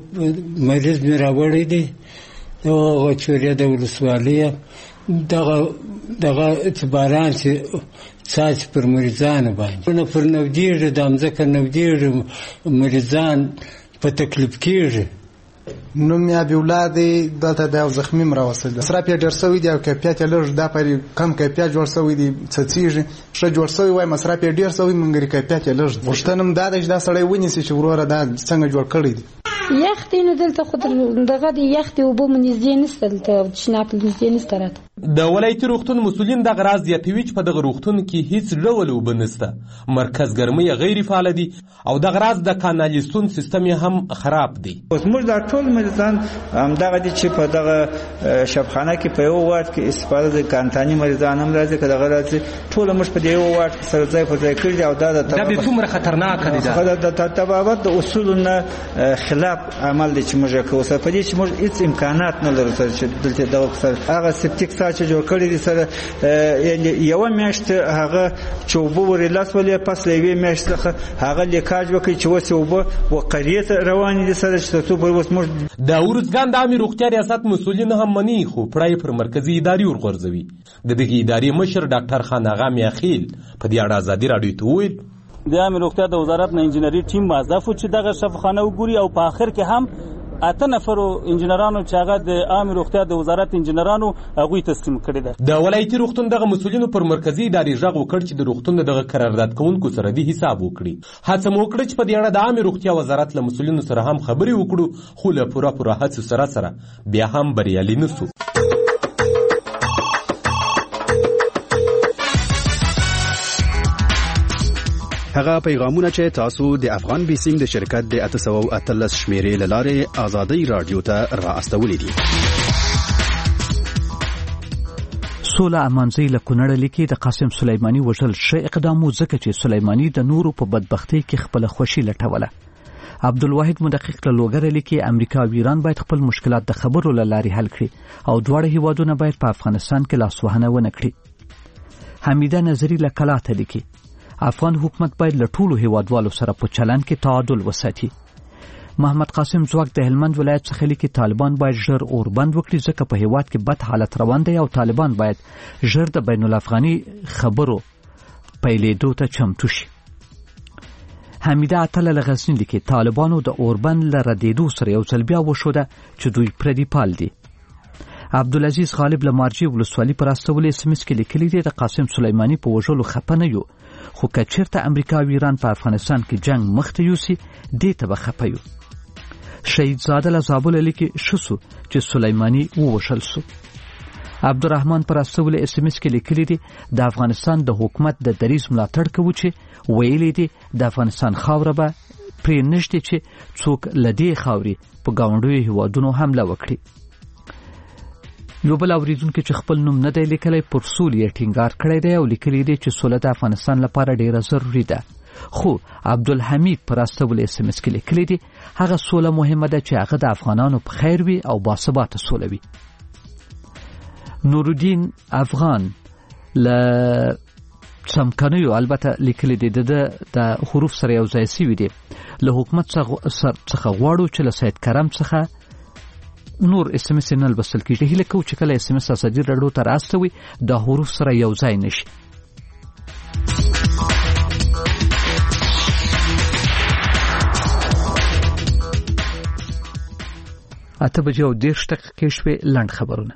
مریض مې راوړی دی او چوریا د ولسوالۍ دغه دغه چې باران چې ساس پر مریضانو باندې نه پر نودیر د امزکه نودیر مریضان په تکلیف کېږي. نو میا به ولادي دته د زخمی مراوسل مصرف یې ډیر سوی دی او کیفیت یې لږ د پرې کم کیفیت جوړ سوی دی څڅیږي ښه جوړ سوی وای مصرف یې ډیر سوی مونږ کیفیت یې لږ غوښتنم دا د سړی ونیسي چې وروره دا څنګه جوړ کړی دی. یختې نو دلته خو دغه د یختې اوبه مو نږدې نشته دلته شناپ نږدې نشته راته. د ولایتي روغتون مسؤلین دغه راز زیاتوي چې په دغه روغتون کې هیڅ ډول اوبه نشته، مرکز ګرمۍ غیر فعال دي او دغه راز د کانالیزاسیون سیستم هم خراب دی. اوس موږ دا ټول مریضان همدغه دي چې په دغه شبخانه کې په یو وارډ کې استفاده د کانتاني مریضان هم راځي که دغه راځي ټول موږ په یو وارډ کې سره ځای په ځای کړي او دا د څومره خطرناک دي د تطابق د اصولو خلاف عمل دي چې موږ کوو سره په دې چې موږ هیڅ امکانات نه لرو چې دلته دغه سره هغه سپټیک چې جوړ کړی دي سره یو میاشت هغه چې وبو ورلاس ولې پس لوي میاشت هغه لیکاج وکړي چې وسه وبو وقریه روان دي سره چې تاسو پر وس موږ د ورځګان د عامې روغتیا ریاست مسؤلین هم مني خو پړای پر مرکزی اداري ورغورځوي. د دغه ادارې مشر ډاکټر خان اغا میاخیل په دې اړه ازادي راډیو ته وویل د عامې روغتیا د وزارت نه انجنیری ټیم موظف چې دغه شفاخانه وګوري او په اخر کې هم اته نفرو انجنیرانو چې هغه د عامې روغتیا د وزارت انجنیرانو هغوی تسلیم کړي ده. د ولایتي روغتون دغه مسؤلینو پر مرکزی ادارې غږ وکړ چې د روغتون دغه قرارداد کوونکو سره د حساب وکړي. هڅه مو وکړه چې په دې اړه د عامې روغتیا وزارت له مسؤلینو سره هم خبرې وکړو خو له پوره پوره هڅو سره سره بیا هم بریالي نه سو. هغه پیغامونه چې تاسو د افغان بیسیم د شرکت د اته سوه او اتلس شمیرې له لارې ازادۍ راډیو ته را استولې دي. سوله امانزی له کونړ لیکي د قاسم سلیمانی وژل ښه اقدام و ځکه چې سلیمانی د نورو په بدبختۍ کې خپل خوشي لټوله. عبدالواحد مدقق له لوګر لیکي امریکا او ایران باید خپل مشکلات د خبرو له لارې حل کړي او دواړه هیوادونه باید په افغانستان کې لاسوهنه ونه کړي. حمیده نظری له کلاته لیکي افغان حکومت باید له ټولو هیوادوالو سره په چلند کې تعادل وساتي. محمد قاسم زواک د هلمند ولایت څخه لیکي طالبان باید ژر اوربند وکړي ځکه په هیواد کې بد حالت روان دی او طالبان باید ژر د بین الافغاني خبرو پیلېدو ته چمتو شي. حمیده اتل له غزنی لیکي طالبانو د اوربن له ردېدو سره یو ځل بیا وښوده چې دوی پردي پال دي. عبدالعزیز غالب له مارجې ولسوالي په راستولې اس ام اس کې لیکلي دي د قاسم سلیماني په وژلو خفه نه یو، خو که چېرته امریکا او ایران په افغانستان کې جنگ مخته یوسي دې ته به خفه یو. شهید زاده له زابله لیکي ښه سو چې سلیماني ووژل سو. عبدالرحمن پر راستولې اس ام اس کې لیکلي دي د افغانستان د حکومت د دریځ ملاتړ کوو چې ویلي دي د افغانستان خاوره به پرې نشته چې څوک له دې خاورې په ګاونډیو هیوادونو حمله وکړي. یو بل اورېدونکی چې خپل نوم نه دی لیکلی پر سولې یې ټینګار کړی دی او لیکلی دی چې سوله د افغانستان لپاره ډیره ضروري ده، خو عبدالحمید پر راستولې اس ام اس کې لیکلی دی هغه سوله مهمه ده چې هغه د افغانانو په خیر وي او باثباته سوله وي. نورالدین افغان له څمکنیو البته لیکلی دی د حروف سره یو ځای سوي دي له حکومت څخه غواړو چې له سید کرم څخه نور اس ام اس نه لوستل کېږي. هیله کوو چې کله اس ام اس ازادي راډیو ته راستوي د حروف سره یو ځای نشي. اته بجې او دېرش دقیقې شوې. لنډ خبرونه.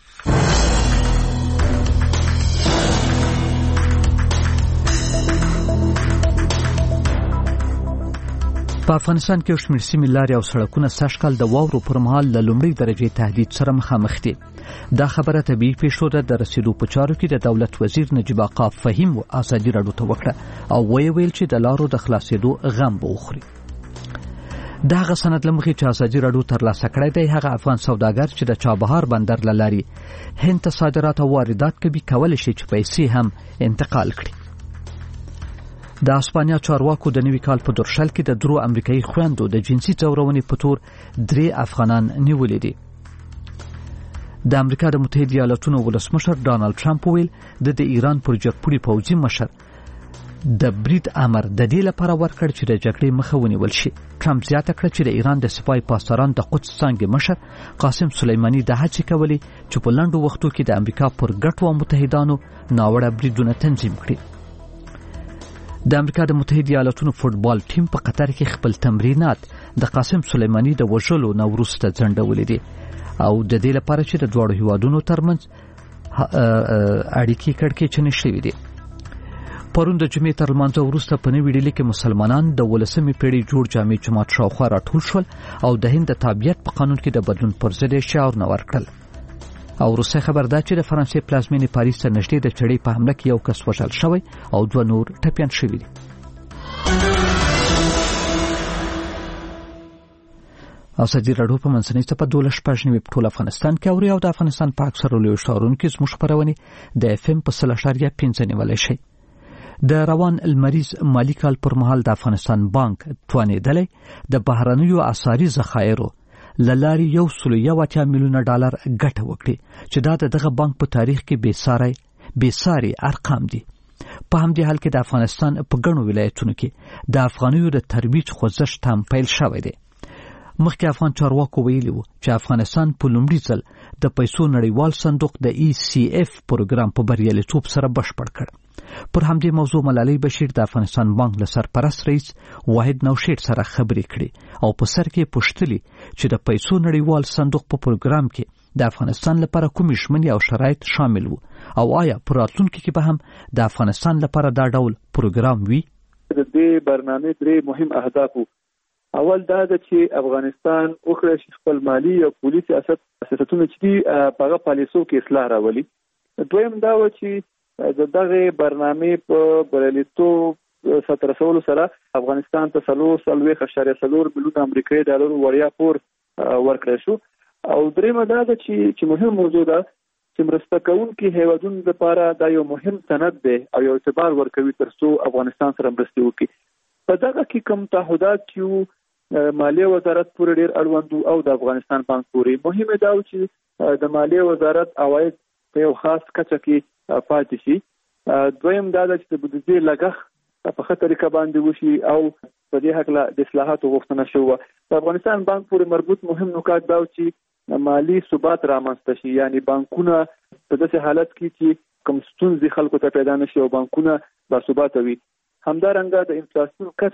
په افغانستان کې شمېر سیمې لارې او سړکونه سږ کال د واورو پر مهال له لومړۍ درجې تهدید سره مخامخ دي. دا خبره طبیعي پیښو ده د رسیدو په چارو کې د دولت وزیر نجیب آقا فهیم ازادي راډیو ته وکړه او ویې ویل چې د لارو د خلاصېدو غم به وخوري. د هغه سند له مخې چې ازادي راډیو ترلاسه کړی دی هغه افغان سوداګر چې د چابهار بندر له لارې هند ته صادرات او واردات کوي کولی شي چې پیسې هم انتقال کړي. د اسپانیا چارواکو د نوي کال په درشل کې د درو امریکایي خویندو د جنسي ځورونې په تور درې افغانان نیولي دي. د امریکا د متحده ایالاتونو ولسمشر ډانلډ ټرمپ ویل د د ایران پر جګپوړي پوځي مشر د برید امر د دې لپاره ورکړ چې د جګړې مخه ونیول شي. ټرمپ زیاته کړه چې د ایران د سپای پاسداران د قدس څانګې مشر قاسم سلیماني د هڅې کولې چې په لنډو وختو کې د امریکا پر ګټو او متحدانو ناوړه بریدونه تنظیم کړي. د امریکا د متحده ایالاتونو فوټبال ټیم په قطر کې خپل تمرینات د قاسم سلیماني د وژلو نه وروسته ځنډولي دي او د دې لپاره چې د دواړو هیوادونو ترمنځ اړیکې کړکېچنې شوې دي. پرون د جمعې تر لمانځه وروسته په نوې ډیلي کې مسلمانان د ولسمې پیړۍ جوړ جامع جومات شاوخوا راټول شول او د هند د تابعیت په قانون کې د بدلون پر ضد یې شعارونه ورکړل. او روسي خبر ده چې د فرانسې پلازمینې پاریس ته نږدې د چړې په حمله کې یو کس وژل شوی او دوه نور ټپیان شوي دي. ازادي راډیو په منځنۍ څپه دولس شپږ نوي په ټول افغانستان کې اوري او د افغانستان په اکثرو لویو ښارونو کې زموږ خپرونې د اف ام په سل اشاریه پنځه نیولی شي. د روان المریض مالي کال پر مهال د افغانستان بانک توانېدلی د بهرنیو اسعاري ذخایرو له لارې یو سل یو اتیا میلیونه ډالر ګټه وکړي چې دا د دغه بانک په تاریخ کې بېساری بېساري ارقام دي. په همدې حال کې د افغانستان په ګڼو ولایتونو کې د افغانیو د ترویج خوځښت هم پیل شوی دی. مخکې افغان چارواکو ویلي وو چې افغانستان په لومړي ځل د پیسو نړیوال صندوق د ای سی اف پروګرام په بریالیتوب سره بشپړ کړ. پر همدې موضوع ملالۍ بشیر د افغانستان بانک له سرپرست رئیس واحد نوشیر سره خبرې کړې او په سر کې پوښتلي چې د پیسو نړیوال صندوق په پروګرام کې د افغانستان لپاره کومې ژمنې او شرایط شامل وو او آیا په راتلونکي کې به هم د افغانستان لپاره دا ډول پروګرام وي. د دې برنامې درې مهم اهداف وو. اول دا ده چې افغانستان وکړي چې خپل مالی او پولیس سیاست سیاستونه چې دي په هغه پالیسو کې اصلاح راولي. دویم دا و چې د دغه برنامې په بریالیتوب سره رسولو سره افغانستان ته څلور څلوېښت اعشاریه څلور میلیونه امریکایي ډالر وړیا پور ورکړی شو. او دریمه دا ده چې چې مهم موضوع ده چې مرسته کوونکي هیوادونو لپاره دا یو مهم سند دی او یو اعتبار ورکوي تر څو افغانستان سره مرسته وکړي. په دغه کې کوم تعهدات چې مالیه وزارت پورې ډېر اړوند او د افغانستان بانک پورې مهمه دا و چې د مالیه وزارت عواید په یو خاص کچه کې پاتې شي. دویم دا ده چې د بودیجې لګښت په ښه طریقه باندې وشي او په دې هکله د اصلاحاتو غوښتنه شوه. د افغانستان بانک پورې مربوط مهم نکات دا و چې مالی ثبات رامنځته شي، یعنی بانکونه په داسې حالت کې چې کوم ستونزې خلکو ته پیدا نشي او بانکونه باثباته وي. همدارنګه د انفلاسیون کچه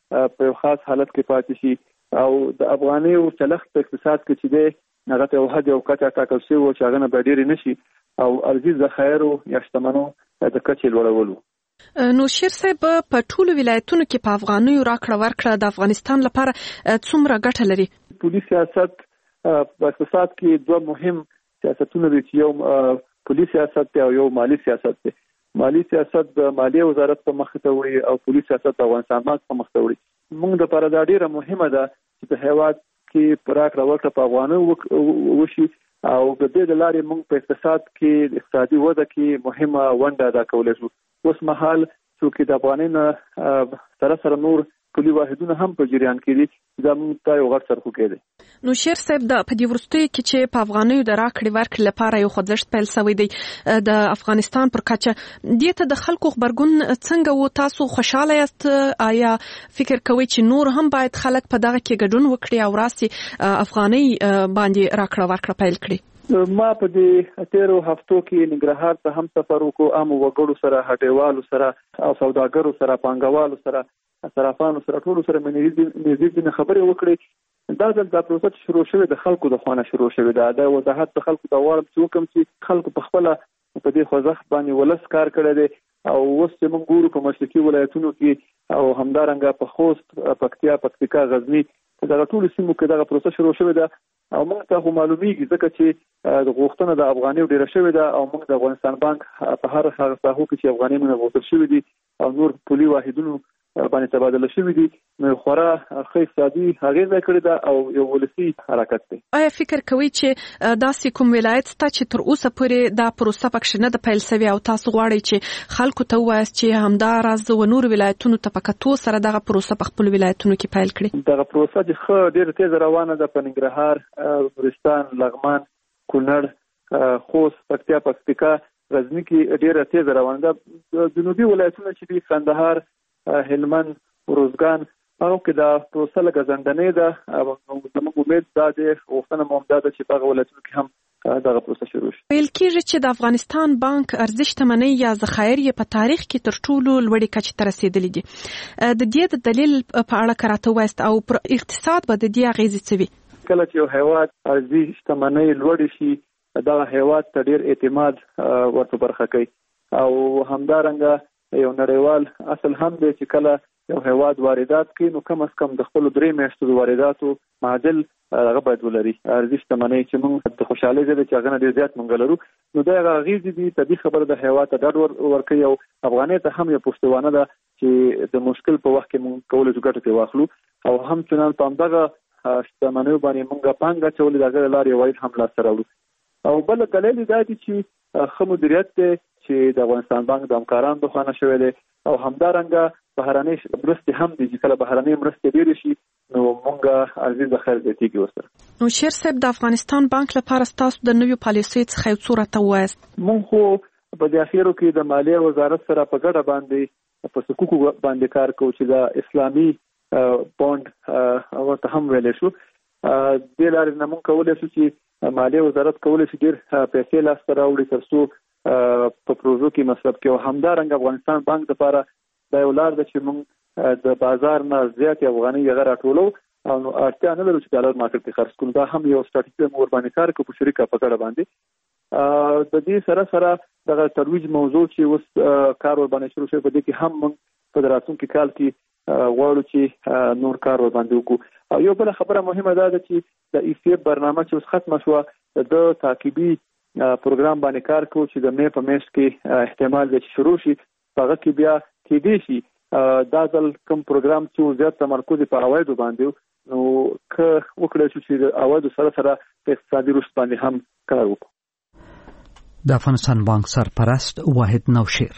په خاص حالت کې پاتې شي او د افغاني او چلخت په اقتصاد کې چې دی هغه ته یو حد یو کچه ټاکل شوی و چې هغه نه به ډېرې نشي او ارزي ذخایرو یا شتمنو د کچې لوړولو. نو شیر صاحب په ټولو ولایتونو کې په افغانیو راکړه ورکړه د افغانستان لپاره څومره ګټه لري؟ پولیس سیاست په اقتصاد کې دوه مهم سیاستونه دي چې یو پولیس سیاست دی او یو مالی سیاست دی. مالی سیاست د مالیې وزارت په مخ ته وړي او پولیس سیاست د افغانستان بانک په مخ ته وړي. موږ د لپاره دا ډیره مهمه ده چې په هیواد کې پراخ راوړه په افغانو وشي او د دې د لارې موږ په اقتصاد کې اقتصادي وده کې مهمه ونډه ادا کولای شو. اوس مهال چې د افغانانو سره سره نور کلی واحدونه هم په جریان کې دي دا موږ ته یو غټ سرخو کې دي. نو شیر صاحب د په دې ورستۍ کې چې په افغانیو د راکړې ورکړې لپاره یو خوځښت پیل شوی دی د افغانستان پر کچه دې ته د خلکو خبرګون څنګه و؟ تاسو خوشاله یاست؟ آیا فکر کوئ چې نور هم باید خلک په دغه کې ګډون وکړي او راسي افغاني باندې راکړه ورکړه پیل کړي؟ ما په دې تیرو هفتو کې ننګرهار ته هم سفر وکړو، عام وګړو سره، هټیوالو سره او سوداګرو سره، پانګوالو سره، صرافانو سره، ټولو سره مې نږدې خبرې وکړې. دا ځل دا پروسه شروع شوې د خلکو د خوانه شروع شوې ده. دا وضاحت د خلکو د غواړم چې وکم چې خلکو په خپل په دې خوځښت باندې ولس کار کړی دی او اوس چې موږ ګورو په مشرقي ولایتونو کې او همدارنګه په خوست، پکتیا، پکتیکا، غزنی دا ټول سیمو کې دا پروسه شروع شوې ده او موږ ته معلومیږي ځکه چې د غوښتنه د افغاني ډیره شوې ده او موږ د افغانستان بانک په هر هغه ساحو کې چې افغاني موږ غوښتل شوې دي او نور پولي واحدونو باندې تبادله شوې دي نو خورا ښه اقتصادي اغېزه کړې ده او یو ولسي حرکت دی. آیا فکر کوئ چې داسې کوم ولایت شته چې تر اوسه پورې دا پروسه پکې نه ده پیل شوې او تاسو غواړئ چې خلکو ته ووایاست چې همدا راز و نور ولایتونو ته په کتو سره دغه پروسه په خپل ولایتونو کې پیل کړي؟ دغه پروسه چې ښه ډېره تیزه روانه ده په ننګرهار، نورستان، لغمان، کونړ، خوست، پکتیا، پکتیکا، غزنی کې ډېره تیزه روانه ده. جنوبي ولایتونه چې دي کندهار، هلمند، روزګان هغه کې دا پروسه لږه ځنډنې ده او زموږ امید دا دی غوښتنه مو همدا ده چې په هغه ولایتونو کې هم دغه پروسه شروع شي. ویل کېږي چې د افغانستان بانک ارزش شتمنۍ یا ذخایر یې په تاریخ کې تر ټولو لوړې کچې ته رسېدلي دي. د دې د دلیل په اړه که راته ووایاست او پر اقتصاد به د دې اغېزې څه وي؟ کله چې یو هیواد ارزي شتمنۍ لوړې شي دغه هیواد ته ډېر اعتماد ورته برخه کوي او همدارنګه یو نړیوال اصل هم دی چې کله یو هیواد واردات کوي نو کم از کم د خپل درې میاشتو د وارداتو معادل هغه باید ولري. ارزش شتمنۍ چې موږ د خوشحالۍ ځای چې هغه نه ډېر زیات موږ لرو نو دا هغه اغېزې دي. طبیعي خبره د هیواد ته ډاډ ورکوي او افغانۍ ته هم یو پشتوانه ده چې د مشکل په وخت کې موږ کولی شو ګټه ترې واخلو او همچنان په همدغه شتمنیو باندې موږ پانګه اچولې د هغې له لارې عواید هم لاسته راوړو. او بله دلیل یې دا دی چې ښه مدیریت دی چې د افغانستان بانک د همکارانو د خوا نه شوی دی او همدارنګه بهرنۍ مرستې هم دي چې کله بهرنۍ مرستې ډېرې شي نو موږ ارزي ذخایر زیاتېږي ورسره. نو شیر صاحب د افغانستان بانک لپاره ستاسو د نویو پالیسیو څخه یو څو راته ووایاست. موږ خو په دې اخیرو کې د مالیې وزارت سره په ګډه باندې په صکوکو باندې کار کوو چې د اسلامي بانډ ورته هم ویلی شو. دې لارې نه موږ کولی شو چې مالیې وزارت کولی شي ډېر پیسې لاسته راوړي تر څو په پروژو کې مصرف کړي او همدارنګه افغانستان بانک لپاره دا یو لار ده چې موږ د بازار نه زیاتې افغانۍ هغه راټولو او نو اړتیا نه لرو چې ډالر مارکیټ کې خرڅ کړو. دا هم یو ستراتیژي موږ ورباندې کار کوو په شریکه په ګډه باندې. د دې سره سره دغه ترویج موضوع چې اوس کار ورباندې شروع شوی په دې کې هم موږ په راتلونکي کال کې غواړو چې نور کار ورباندې وکړو. او یو بل خبره مهمه ده چې د ای سی اف برنامه چې اوس ختمه شوه د تعقیبي پروګرام باندې کار کوو چې د مې په میاشت کې احتمال دی چې شروع شي. هغه کې بیا کېدی شي دا ځل کوم پروګرام چې زیات تمرکز په عوایدو باندې نو که وکړی شو چې د عوایدو سره سره په اقتصادي رشد باندې هم کار وکړو. د افغانستان بانک سرپرست واحد نوشیر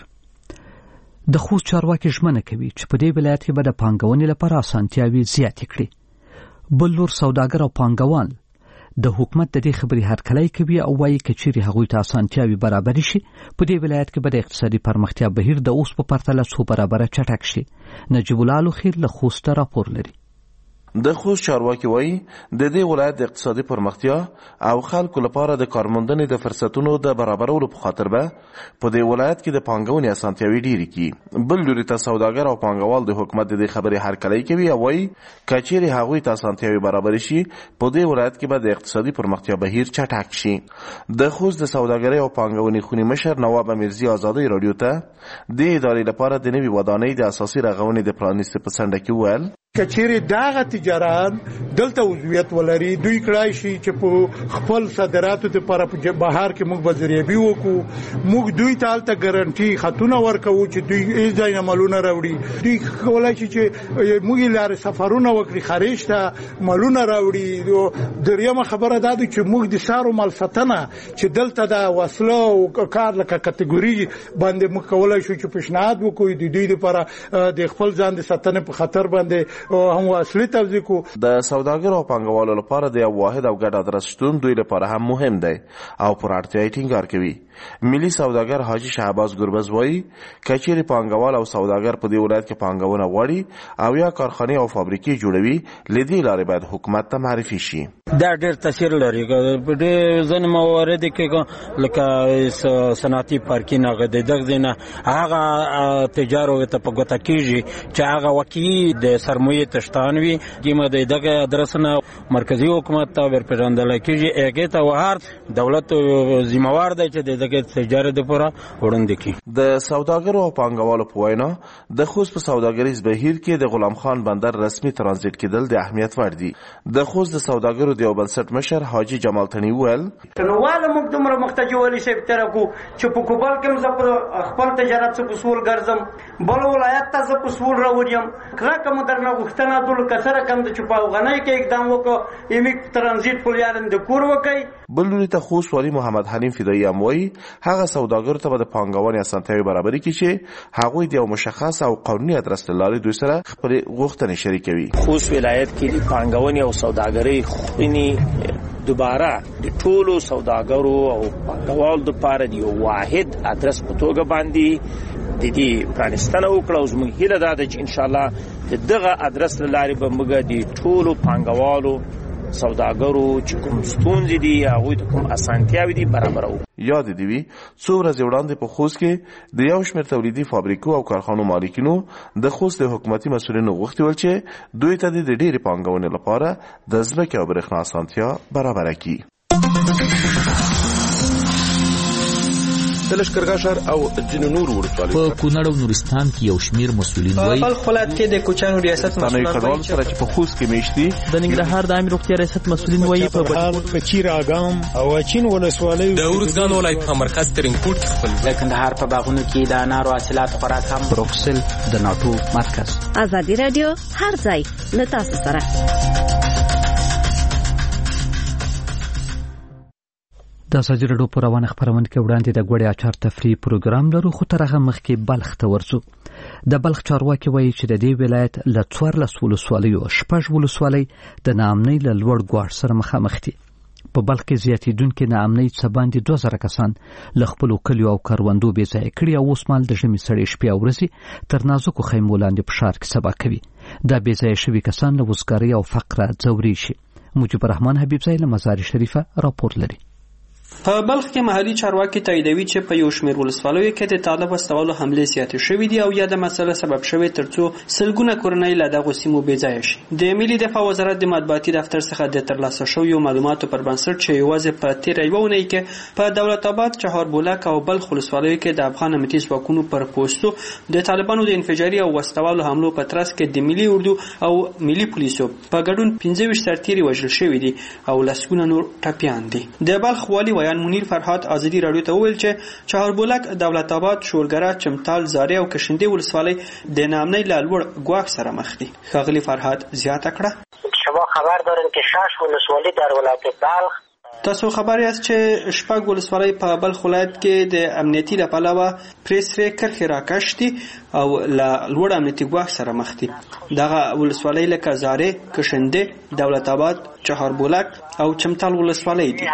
د خوست چارواکي ژمنه کوي چې په دې ولایت کې به د پانګونې لپاره اسانتیاوې زیاتې کړي. بل لور سوداګر او پانګوال د حکومت د دې خبرې هرکلی کوي او وایي که چیرې هغوی ته اسانتیاوې برابرې شي په دې ولایت کې به د اقتصادي پرمختیا بهیر د اوس په پرتله څو برابره چټک شي. نجیب الله لوخیل له خوسته راپور لري. د خوست چارواکي وایي د دې ولایت د اقتصادي پرمختیا او خلکو لپاره د کارموندنې د فرصتونو د برابرولو په خاطر به په دې ولایت کې د پانګونې اسانتیاوې ډېرې کړي. بل لوري ته سوداګر او پانګوال د حکومت د دې خبرې هرکلی کوي او وایي که چیرې هغوی ته اسانتیاوې برابرې شي په دې ولایت کې به د اقتصادي پرمختیا بهیر چټک شي. د خوست د سوداګرۍ او پانګونې خونې مشر نواب امیرزي ازادۍ راډیو ته د ادارې لپاره د نوي ودانۍ د اساسي رغونې د پرانیستې په څنډه کې وویل کچېرې دغه تجاران دلته عضویت ولري دوی کړای شي چې په خپل صادراتو لپاره په بهر کې موږ بازاریابي وکړو. موږ دوی ته هلته ګارانټي خطونه ورکوو چې دوی هېڅ ځای نه مالونه راوړي. دوی کولی شي چې موږ یې لارې سفرونه وکړي خارج ته مالونه راوړي. درېیمه خبره دا ده چې موږ د سارو مال ساتنه چې دلته د وسله او کار لکه کټګوري باندې موږ کولی شو چې پیشنهاد وکړو د دوی لپاره د خپل ځان د ساتنې په خطر باندې هم واصلي توضیح کو. د سوداګرو او پانګوالو لپاره د یو واحد او ګډ ادرس شتون دوی لپاره هم مهم دی او پر اړتیا ټینګار کوي. ملي سوداګر حاجی شهباز ګربز وایي که چیرې پانګوال او سوداګر په دې ولایت کې پانګونه غواړي او یا کارخانې او فابریکې جوړوي له دې لارې باید حکومت ته معرفي شي. دا ډېر تاثیر لري. په ډېر ځینې موارد کې لکه صنعتي پارکینګ هغه د دغه ځای نه هغه تجارو ته په ګوته کېږي چې هغه وکیل د سرمایې تشتان وي کیمه د دغه ادرس نه مرکزی حکومت ته ورپېژندل کېږي. هغې ته وهر دولت ذمہوار دی چې د دغه تجارت لپاره وړاندې کړي. د سوداګرو او پانګوالو په وینا د خوست په سوداګریز بهیر کې د غلام خان بندر رسمي ترانزیت کېدل د اهمیت وړ دي. د خوست د سوداګرو د یو بنسټ مشر حاجی جمال تنی وویل نو واله موږ دومره مختجو ولې شي تر کو چې په کوبل کې زه خپل تجارت څخه اصول ګرځم بل ولایت ته زه اصول راوړم کله کوم درنه غوښتنه دل کسره کم د چپاو غنۍ کې اقدام وکړ ایمیک ترانزیت پولیارن د کور وکړي. بل لوري ته خوست والی محمد حلیم فدایی هم وایي هغه سوداګرو ته به د پانګونې اسانتیاوې برابرې کړي چې هغوی د یو مشخص او قانوني ادرس له لارې دوی سره خپلې غوښتنې شریکوي. خوست ولایت کې د پانګونې او سوداګرۍ خونې دوباره د ټولو سوداګرو او پانګوالو لپاره د یو واحد ادرس په توګه باندې د دې پرانیستنه وکړه. او زموږ هیله دا ده چې انشاءالله د دغه ادرس له لارې به موږ د ټولو پانګوالو سوداګرو چې کوم ستونزې دي هغوی ته کوم اسانتیاوې دي برابرو. یاد دې وي څو ورځې وړاندې په خوست کې د یو شمېر تولیدي فابریکو او کارخانو مالکینو د خوست د حکومتي مسؤلینو غوښتي ول چې دوی ته د ډېرې پانګونې لپاره د ځمکې او برېښنا اسانتیا برابره کړي. د لښکرګاه ښار او ځینو نورو ولسوالیو په کونړ او نورستان کې یو شمیر مسؤلین وایي په خپل ولایت کې د کوچانو ریاست مسؤلین وایي چې په خوست کې میشتي د ننګرهار د عامه روغتیا ریاست مسؤلین وایي په بهار په چیراګام او چین ولسوالیو د ورزګان ولایت په مرکز ترینکوټ خپل د کندهار په باغونو کې د انارو حاصلات خوراک هم بروکسل د ناتو مرکز. ازادي رادیو هر ځای له تاسو سره. د ازادي راډیو په روانه خپرونه کې وړاندې د غوړې اچار تفریح پروګرام لرو خو تر هغه مخکې بلخ ته ورځو. د بلخ چارواکي وایي چې د دې ولایت له څوارلس ولسوالیو شپږ ولسوالۍ د ناامنۍ له لوړ ګواښ سره مخامخ دي. په بلخ کې زیاتېدونکې ناامنۍ څه باندې دوه زره کسان له خپلو کلیو او کروندو بې ځایه کړي او اوس مهال د ژمي سړې شپې او ورځې تر نازکو خیمو لاندې په ښار کې سبا کوي. دا بې ځایه شوي کسان له وزګارۍ او فقره ځوري شي. مجيب الرحمن حبیبزی له مزار شریفه راپور لري. په بلخ کې محلي چارواکي تاییدوي چې په یو شمېر ولسوالیو کې د طالب استولو حملې زیاتې شوې دي او یا د مسله سبب شوې ترڅو سلګونه کورنۍ له دغو سیمو بې ځایه شي. د ملي دفاع وزارت د مطبوعاتي دفتر څخه د ترلاسه شویو معلوماتو پر بنسټ چې یوازې په تېره یوه اونۍ کې په دولت آباد، چهاربولک او بلخ ولسوالیو کې د افغان امنیتي ځواکونو پر پوستو د طالبانو د انفجاري او وسوالو حملو په ترڅ کې د ملي اردو او ملي پولیسو په ګډون پنځه ویشت سرتیري وژل شوي دي او لسګونه نور ټپیان دي. د بلخ والي ویان منیر فرهاد ازادي راډیو ته وویل چې چهاربولک، دولت آباد، شورګره، چمتال، زاري او کشندې ولسوالۍ د ناامنۍ له لوړ ګواښ سره مخ دي. ښاغلي فرهاد زیاته کړه شما خبر دارین که شش ولسوالی در ولایت بلخ تاسو خبر یاست چې شپږ ولسوالۍ په بلخ ولایت کې د امنیتي له پلوه پرې سرې کرښې راکش دي او له لوړ امنیتي ګواښ سره مخ دي. دغه ولسوالۍ لکه زاري، کشندې، دولت آباد، چهاربولک او چمتال ولسوالۍ دي.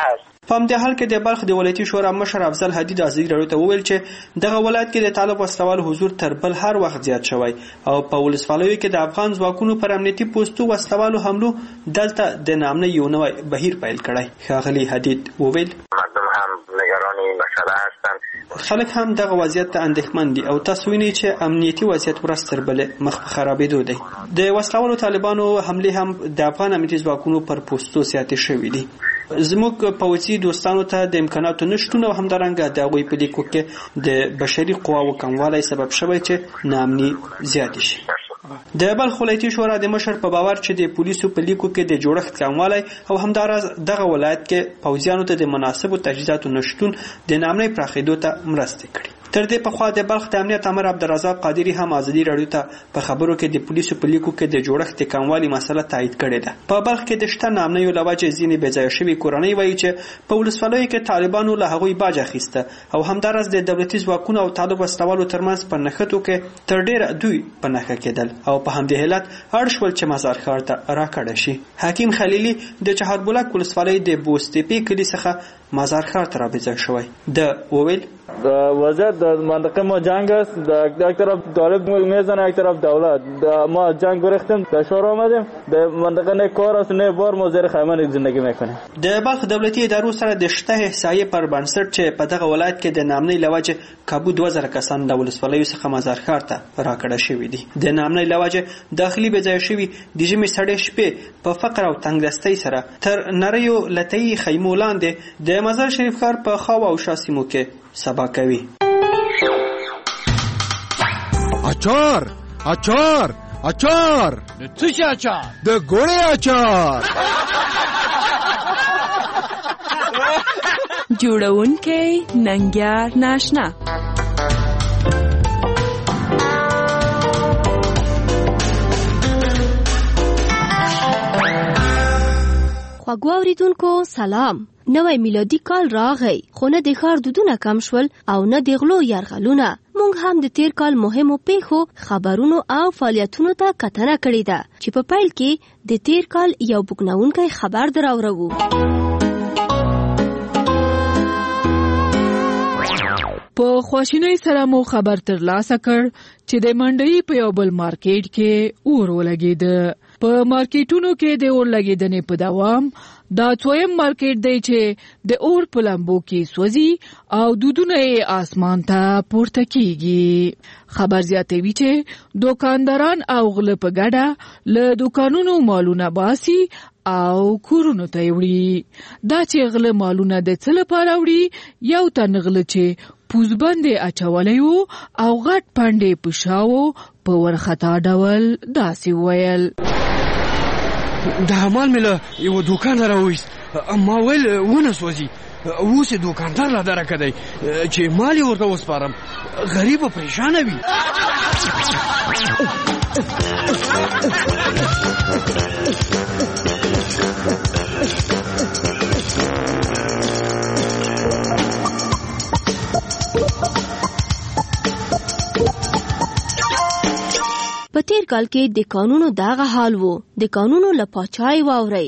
په همدې حال کې د بلخ د ولایتي شورا مشر افضل هادي د ازادي راډیو ته وویل چې دغه ولایت کې د طالب وسلوال حضور تر بل هر وخت زیات شوی او په ولسوالیو کې د افغان ځواکونو پر امنیتي پوستو وسلوالو حملو دلته د نامنه یو نوی بهیر پیل کړی. ښاغلي هادي وویل مردم هم نگران این مسئله هستند. خلک هم دغه وضعیت ته اندېښمن دي او تاسو وینئ چې امنیتي وضعیت ورځ تر بلې مخ په خرابېدو دی. د وسلوالو طالبانو حملې هم د افغان امنیتي ځواکونو پر پوستو زیاتې شوي دي. زموږ پوځي دوستانو ته د امکاناتو نشتون او همدارنګه د هغوی په لیکو کې د بشري قواو کموالی سبب شوی چې ناامني زیاتې شي. د بلخ ولایتي شورا د مشر په باور چې د پولیسو په لیکو کې د جوړښت کموالی او همداراز دغه ولایت کې پوځیانو ته د مناسبو تجهیزاتو نشتون د ناامنۍ پراخېدو ته مرسته کړې. تر دې پخوا د بلخ د امنیت امر عبدالرزاق قادری هم ازادي راډیو ته په خبرو کې د پولیسو په لیکو کې د جوړښت کموالي مسله تایید کړې ده. په بلخ کې د شته ناامنیو له وجې ځینې بې ځایه شوي کورنۍ وایي چې په ولسوالیو کې طالبانو له هغوی باج اخیسته او همداراز د دولتي ځواکونو او طالب وسلوالو ترمنځ په نښتو کې تر ډېره دوی په نښه کېدل او په همدې علت اړ شول چې مزار ښار ته راکډه شي. حکیم خلیلي د چهاربولک ولسوالۍ د بوستپې کلي څخه مزار ښار ته رابېځه شوی. د وویل وضعیت در منطقه ما جنگ است، یک طرف طالب میزنه یک طرف دولت. ما جنگ گرفتیم در شهر آمدیم، در منطقه نه کار است نه بار ما زیر خیمه زندگی میکنیم. د بلخ دولتي ادارو سره د شته احصایې پر بنسټ چې په دغه ولایت کې د ناامنۍ له وجې کابو دوه زره کسان له ولسوالیو څخه مزار ښار ته راکړه شوي دي. د ناامنۍ له وجې داخلي بې ځایه شوي د ژمي سړې شپې په فقر او تنګدستۍ سره تر نریو لتهیي خیمو لاندې د مزار شریف ښار په خاو او شا سیمو کې سبا کوي. اچار اچار اچار د څه شي اچار؟ د ګوړې اچار. جوړونکی ننګیار ناشنا. خواږه اوریدونکو سلام. نوی میلادي کال راغی خو نه د ښار دودونه کم شول او نه د غلو یرغلونه. موږ هم د تیر کال مهمو پیښو خبرونو او فعالیتونو ته کتنه کړې ده چې په پیل کې د تیر کال یو بوږنونکی خبر دراوړو. په خواشینۍ سره مو خبر ترلاسه کړ چې د منډۍ په یو بل مارکیټ کې اور ولګېده. په مارکیټونو کې د اور لګېدنې په دوام دا څویم مارکیټ دی چې د اور په لمبو کې سوځي او دودونه یې آسمان ته پورته کیږي. خبر زیاتوي چې دوکانداران او غله په ګډه له دوکانونو مالونه باسي او کورونو ته وړي. دا چې غله مالونه د څه لپاره وړي، یو تن غله چې پوزبندې اچولی وو او غټ پنډې په شا وو په ورخطا ډول داسې وویل: دا مال مې له یوه دوکانه راوایست، ما ویل ونه سوځي، اوس یې دوکاندار را درکه دی چې مال یې ورته وسپارم، غریب و پریشانه وي. په تیر کال کې د قانونو دغه حال وو. د قانونو له پاچای واورئ.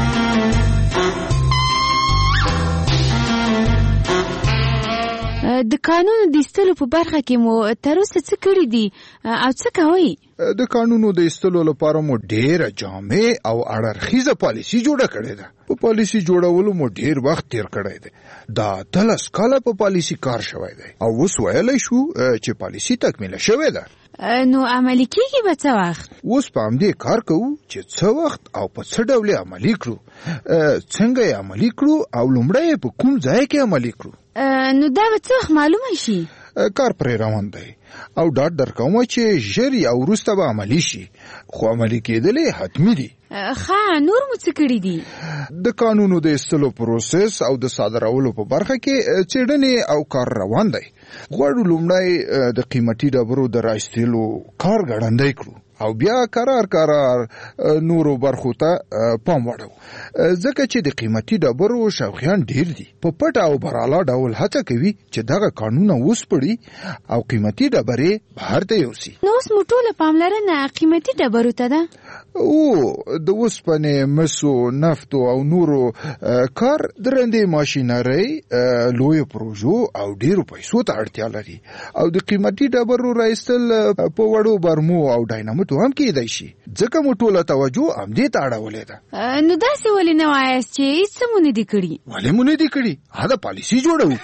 د قانونو د ایستلو په برخه کې مو تر اوسه څه کړي دي او څه کوئ؟ د قانونو د ایستلو لپاره مو ډېره جامع او اړخیزه پالیسي جوړه کړې ده. په پالیسي جوړولو مو ډېر وخت تیر کړی دی. دا اتلس کاله په پالیسي کار شوی دی او اوس ویلی شو چې پالیسي تکمیله شوې ده. نو عملي کېږي به څه وخت؟ اوس په همدې کار کوو چې څه وخت او په څه ډول یې عملي کړو، څنګه یې عملي کړو او لومړی یې په کوم ځای کې عملي کړو. نو دا به څه وخت معلومه شي؟ کار پرې روان دی او ډاډ درکوم چې ژر یا وروسته به عملي شي، خو عملي کېدل یې حتمي دي. ښه، نور مو څه کړي دي؟ د قانونو د ایستلو پروسس او د صادرولو په برخه کې څېړنې او کار روان دی. غواړو لومړی د قیمتي ډبرو د رایستلو کار ګړندی کړو. او بیا قرار قرار نورو برخو ته پام وړو ځکه چې د قیمتي ډبرو شوقیان ډیر دي په پټ او براله ډول هڅه کوي چې دغه قانون اوس پړي او قیمتي ډبرې بهر ته یوسي. نو اوس مو ټوله پاملرنه قیمتي ډبرو ته ده؟ او د اوسپنې مسو نفتو او نورو کار درندې ماشینرۍ لوی پروژو او ډیرو پیسو ته اړتیا لري او د قیمتي ډبرو راایستل په وړو برمو او ډاینامټو هم کېدای شي ځکه مو ټوله توجه همدې ته اړولې ده. نو داسې ولې نه وایاست چې هېڅ څه مو نه دي کړي؟ ولې مو نه دي کړي؟ هغه پالیسي جوړوي.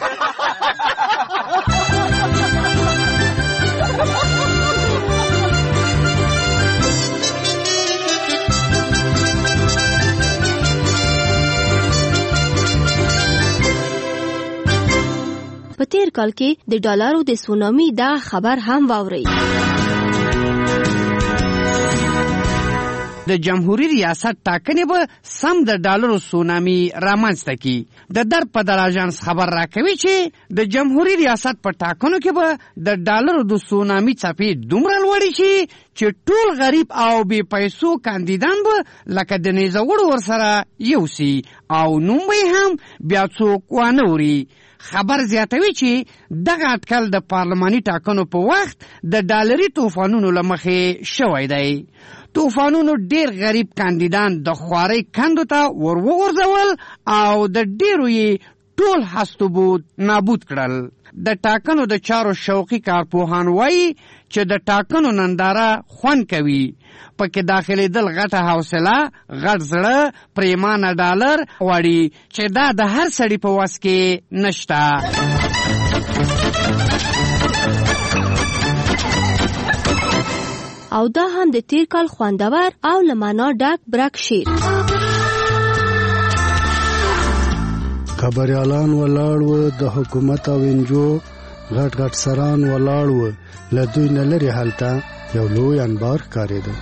په تیر کال کې د ډالرو د سونامي دا خبر هم واوري. د جمهوریت ریاست ټاکنې به سم د ډالرو سونامي رامنځته کی. د در په در اژانس خبر راکوي چې د جمهوریت ریاست په ټاکنو کې به د ډالرو د سونامي څپې دومره لوړې شي چې ټول غریب او بې پیسو کاندیدان به لکه د نیزه وړو ورسره یوسي او نوم به هم بیا څوک وانه وري. خبر زیاتوي چې دغه اټکل د پارلماني ټاکنو په وخت د ډالري طوفانونو له مخې شوی دی. طوفانونو ډیر غریب کاندیدان د خوارۍ کندو ته ور وغورځول او د ډیرو یې ټول هستوبود نابود کړل. د ټاکنو د چارو شوقي کارپوهان وایي چې د ټاکنو ننداره خوند کوي. پکې داخلېدل غټه حوصله، غټ زړه، پریمانه ډالر غواړي چې دا د هر سړي په وس کې نشته. او دا هم د تیر کال خوندور او لمانا ډاک برک شیر. خبريالان ولاړ و د حکومت او انجو غټ غټ سران ولاړ و له دوی نه لري هلته یو لوی انبار ښکارېده.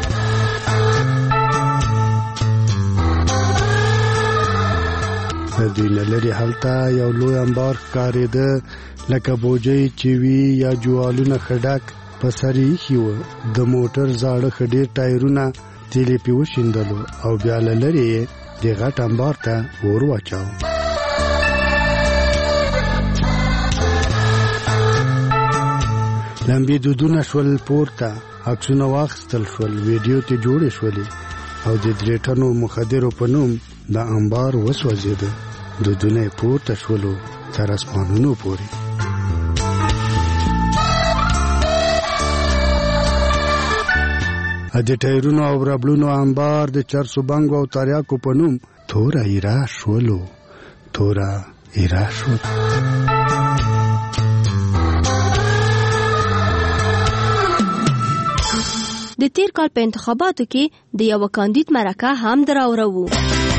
له دوی نه لري هلته یو لوی انبار ښکارېده لکه بوجۍ چې وي یا جوالونه ښه ډک په سر یې ایښي وه. د موټر زاړه ښه ډېر ټایرونه تیل یې پې وشیندلو او بیا له لرې یې د غټ انبار ته اور واچاوه. لمبې دودونه شول پورته، عکسونه واخیستل شول، ویډیو ته جوړې شولې او د درې ټنو مخدرو په نوم د انبار وسوځېده. دودونه یې پورته شولو تر اسمانونو پورې. د ټایرونو او ربړونو انبار د چرسو بنګو او تریاکو په نوم توره ایره شولو. توره ایره شول. د تیر کال په انتخاباتو کې د یو کاندید مرکه هم دراوړو.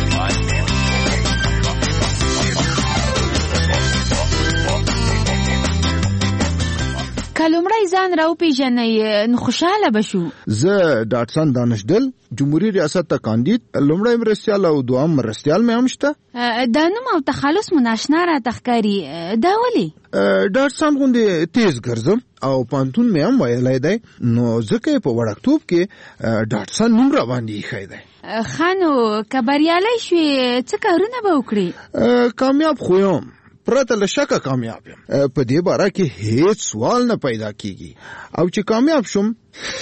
کلمړی ځان راو پیژنې نو خوشاله بشو. زه ډاټسن دانشدل جمهوریت ریاست ته کاندید، لومړی مرستیال او دوام مرستیال مې هم شته. دا نوم او تخلص مو ناشنا راته ښکاري، دا ولې؟ ډاټسن غوندې تیز ګرځم او پانتون مې هم ویلی دی نو ځکه یې په وړکتوب کې ډاټسن نوم را باندې ایښی دی. ښه نو که بریالی شوې څه کارونه به وکړې؟ کامیاب خو یم، پرته له شکه کامیاب یم. په دې باره کې هیڅ سوال نه پیدا کیږي او چې کامیاب شم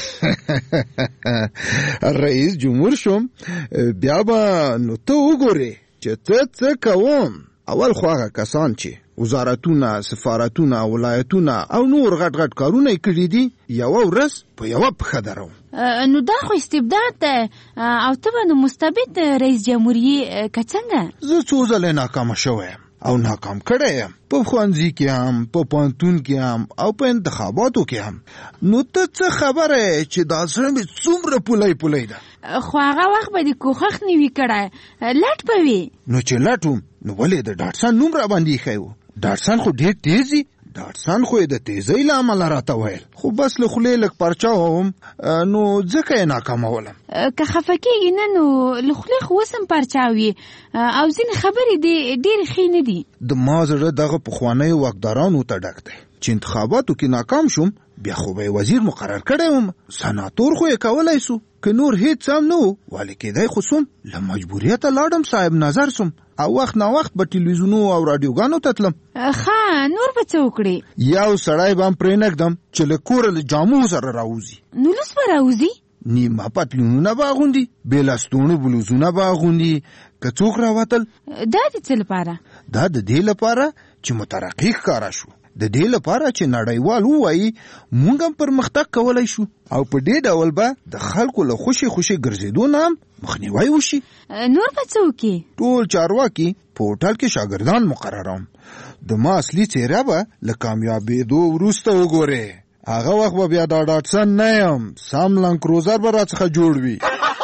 رئیس جمهور شم بیا به نو ته وګورې چې څه څه کوم. اول خو هغه کسان چې وزارتونه، سفارتونه، ولایتونه او نور غټ غټ کارونه یې کړي دي یوه ورځ په یوه پښه دروم. نو دا خو استبداد ده او ته به نو مستبد رئیس جمهور یې که څنګه؟ زه څو ځلې ناکامه شوی یم او ناکام کړی یم، په ښوونځي کې هم، په پوهنتون کې هم او په انتخاباتو کې هم. نو ته څه خبره چې دا زړه مې څومره پولی پولی ده. خو هغه وخت به د کوښښ نه وي کړی، لټ به وي. نو چې لټ وم نو ولې د ډاټسن نوم را باندې ایښی و؟ ډاټسن خو ډېر تیز وي. ډاټسن خو یې د تیزۍ له امله راته ویل، خو بس له خولې لږ پرچا وم نو ځکه یې ناکامولم. که خفه کېږي نه نو له خولې خو اوس هم پرچا وي او ځینې خبرې دې ډېرې ښې نه دي. د ما زړه دغه پخوانیو واکدارانو ته ډک دی چې انتخاباتو کې ناکام شوم بیا خو به وزیر مقرر کړی وم، سناتور خو یې کولی سو، که نور هیڅ هم نه و ولې کېدای خو سوم له مجبوریته لاړم صاحب نظر سوم او وخت نا وخت به ټلویزیونو او راډیوګانو ته تلم. ښه نور به څه وکړې؟ یو سړی به هم پرې نږدم چې له کوره له جامو سره راوځي. نو لوس به راوځي؟ نیمه پتلونونه به اغوندي، بې لستوڼو بلوزونه به اغوندي. که څوک راوتل دا د څه لپاره؟ دا د دې لپاره چې مترقي ښکاره شو، د دې لپاره چې نړیوال ووایي موږ هم پرمختګ کولی شو او په دې ډول به د خلکو له خوشي خوشي ګرځېدو نه هم مخنیوی وشي. نور به څه وکړي؟ ټول چارواکي په هوټل کې شاګردان مقرروم. د ما اصلي څېره به له کامیابېدو وروسته وګورې. هغه وخت به بیا دا ډاټسن نه یم، سام لانګ کروزر به راڅخه جوړ وي.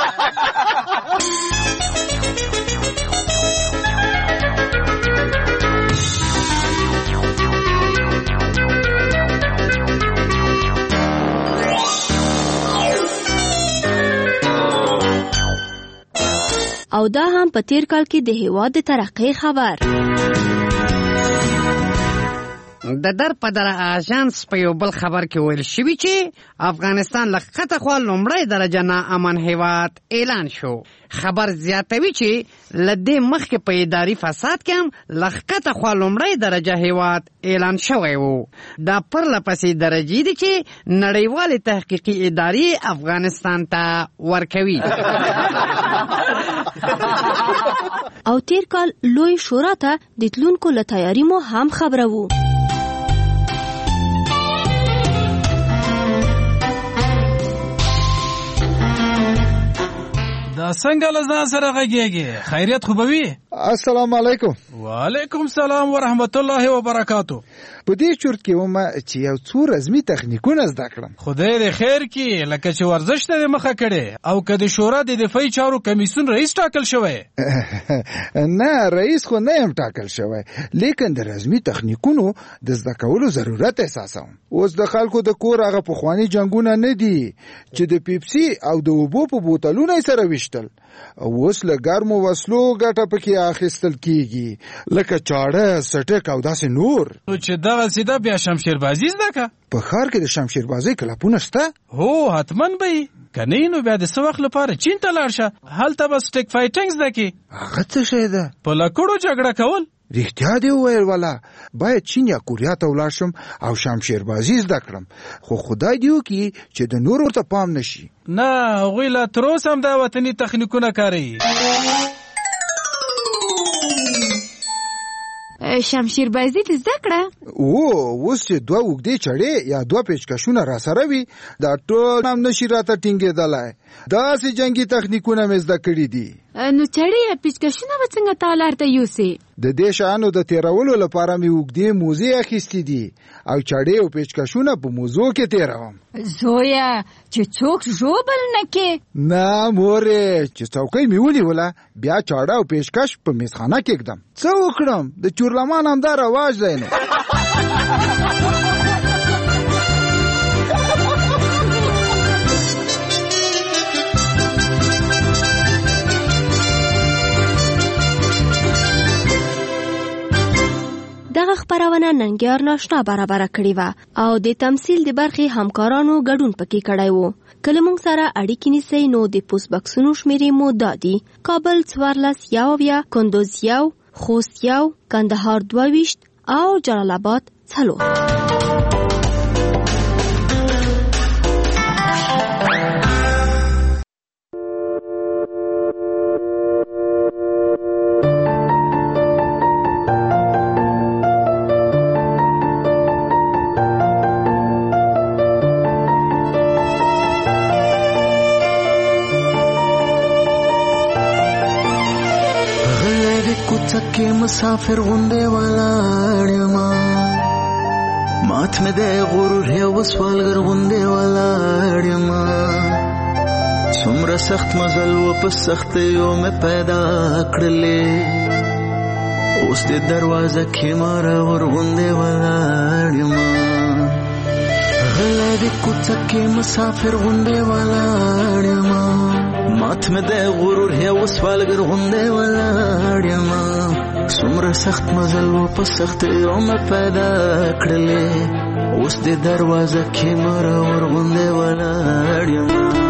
او دا هم په تیر کال کې د هیواد د ترقۍ خبر. د در په در آژانس په یو بل خبر کې ویل شوي چې افغانستان له ښکته خوا لومړی درجه ناامن هیواد اعلان شو. خبر زیاتوي چې له دې مخکې په اداري فساد کې هم له ښکته خوا لومړی درجه هیواد اعلان شوی و. دا پرله پسې درجې دي چې نړیوالې تحقیقي ادارې افغانستان ته ورکوي. او تیر کال لوی شورا ته د تلونکو له تیاري مو هم خبره وو. دا څنګه له ځان سره غږیږي؟ خیریت خو به وي؟ السلام علیکم. وعلیکم سلام ورحمت الله وبرکاتو. په دې چورت کې ومه چې یو څو رزمي تخنیکونه زده کړم. خدای دې خیر کړي، لکه چې ورزش ته دې مخه کړې او که د شورا د دفاعي چارو کمیسیون رئیس ټاکل شوی؟ نه رئیس خو نه یم ټاکل شوی، لیکن د رزمي تخنیکونو د زده کولو ضرورت احساسوم. اوس د خلکو د کور هغه پخواني جنګونه نه دي چې د پیپسي او د اوبو په بوتلونه سره ویشتل. اوس له ګرمو وسلو ګټه پکې اخیستل کیږي، لکه چاړه، سټک او داسې نور. نو چې دغه سیده بیا شمشیربازي زده که؟ په ښار کې د شمشیربازۍ کلبونه شته؟ هو حتما به یي. که نه نو بیا د څه وخت لپاره چین ته لاړ شه، هلته به سټیک فایټینګ زده کړي. هغه څه شی ده؟ په لکړو جګړه کول. رښتیا دې وویل ولا، باید چین یا کوریا ته ولاړ شم او شمشیربازي زده کړم، خو خدای دې وکړي چې د نور ورته پام نشي. نه هغوی لا تر اوسه هم دا وطني تخنیکونه کاروي. شمشیربازي دې زده کړه؟ او اوس چې دوه اوږدې چړې یا دوه پیچکشونه را سره وي دا ټول هم نشي راته ټینګېدلی. داسې جنګي تخنیکونه مې زده کړي دي. نو چړې یا پیچکشونه به څنګه تالار ته یوسې؟ د دې شیانو د تیرولو لپاره مې اوږدې موزې اخیستې دي او چړې او پیچکشونه په موزو کې تیروم. زویه چې څوک ژوبل نه کې؟ نه مورې، چې څوکۍ مې ونیوله بیا چاړه او پیچکش په میزخانه کېږدم. څه وکړم؟ د چورلمان همدا رواج دی نو. دغه خبرونه ننګیار ناشنا برابر کړې و او د تمثيل د برخې همکارانو ګډون پکې کړی وو. کله موږ سره اړیکې نیسئ نو د پوسټ بکسونو شمیرې مو دادي: کابل څوارلس یاویا، کندوز یو، خوست یو، کندهار دوه ویشت او جلال آباد څلور. تکي مسافر غوندې ولاړ ما مات مې د غرور یو سوالګر غوندې ولاړ ما څومره سخت مزل و په سختیو مې پیدا کړلې اوس د دروازه کې ماره ور غوندې ولاړ ما غلی د کوڅه کې مسافر غوندې ولاړ ما مات مې د غرور یو سوالګر غوندې ولاړ ما څومره سخت مزل و په سختیو مې پیدا کړلې اوس د دروازه کې مره ورغونډې ولاړ یم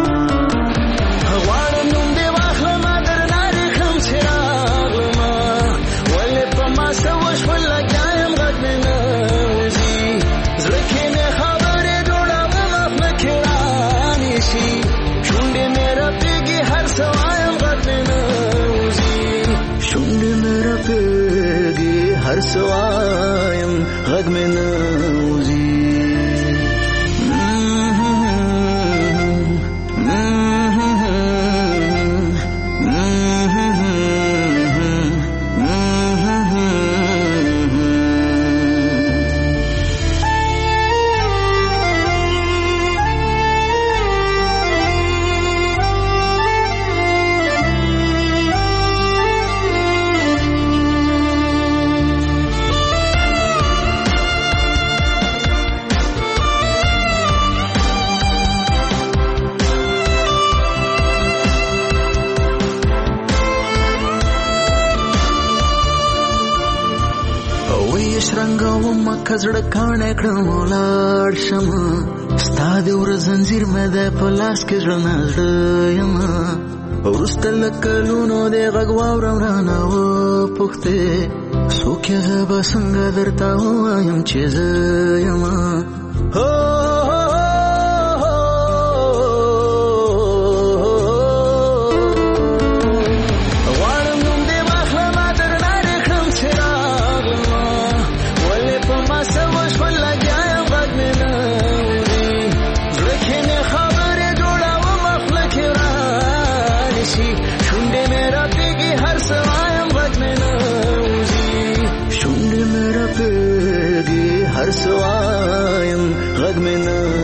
غواړم نوم دې واخلمه درنه ریښم چې راغلمه ولې په ما څه وشول لګیا یم غږ مې نه وځي زړه کې مې خبرې جوړوم خوله کې رانیسي شونډې مې رپېږي هر څه وایم غږ مې نه وځي شونډې مې رپېږي هر څه وایم غږ مې نه وځي کزړه کاڼه کړم ولاړ شم ستا د ور زنځیر مې د په لاس کې زړه نه زړه یم وروسته له کلونو د غږ واورم رانه وپوښتې څوک یې زه به څنګه درته ووایم چې زه یم هر څه وایم غږ مې نه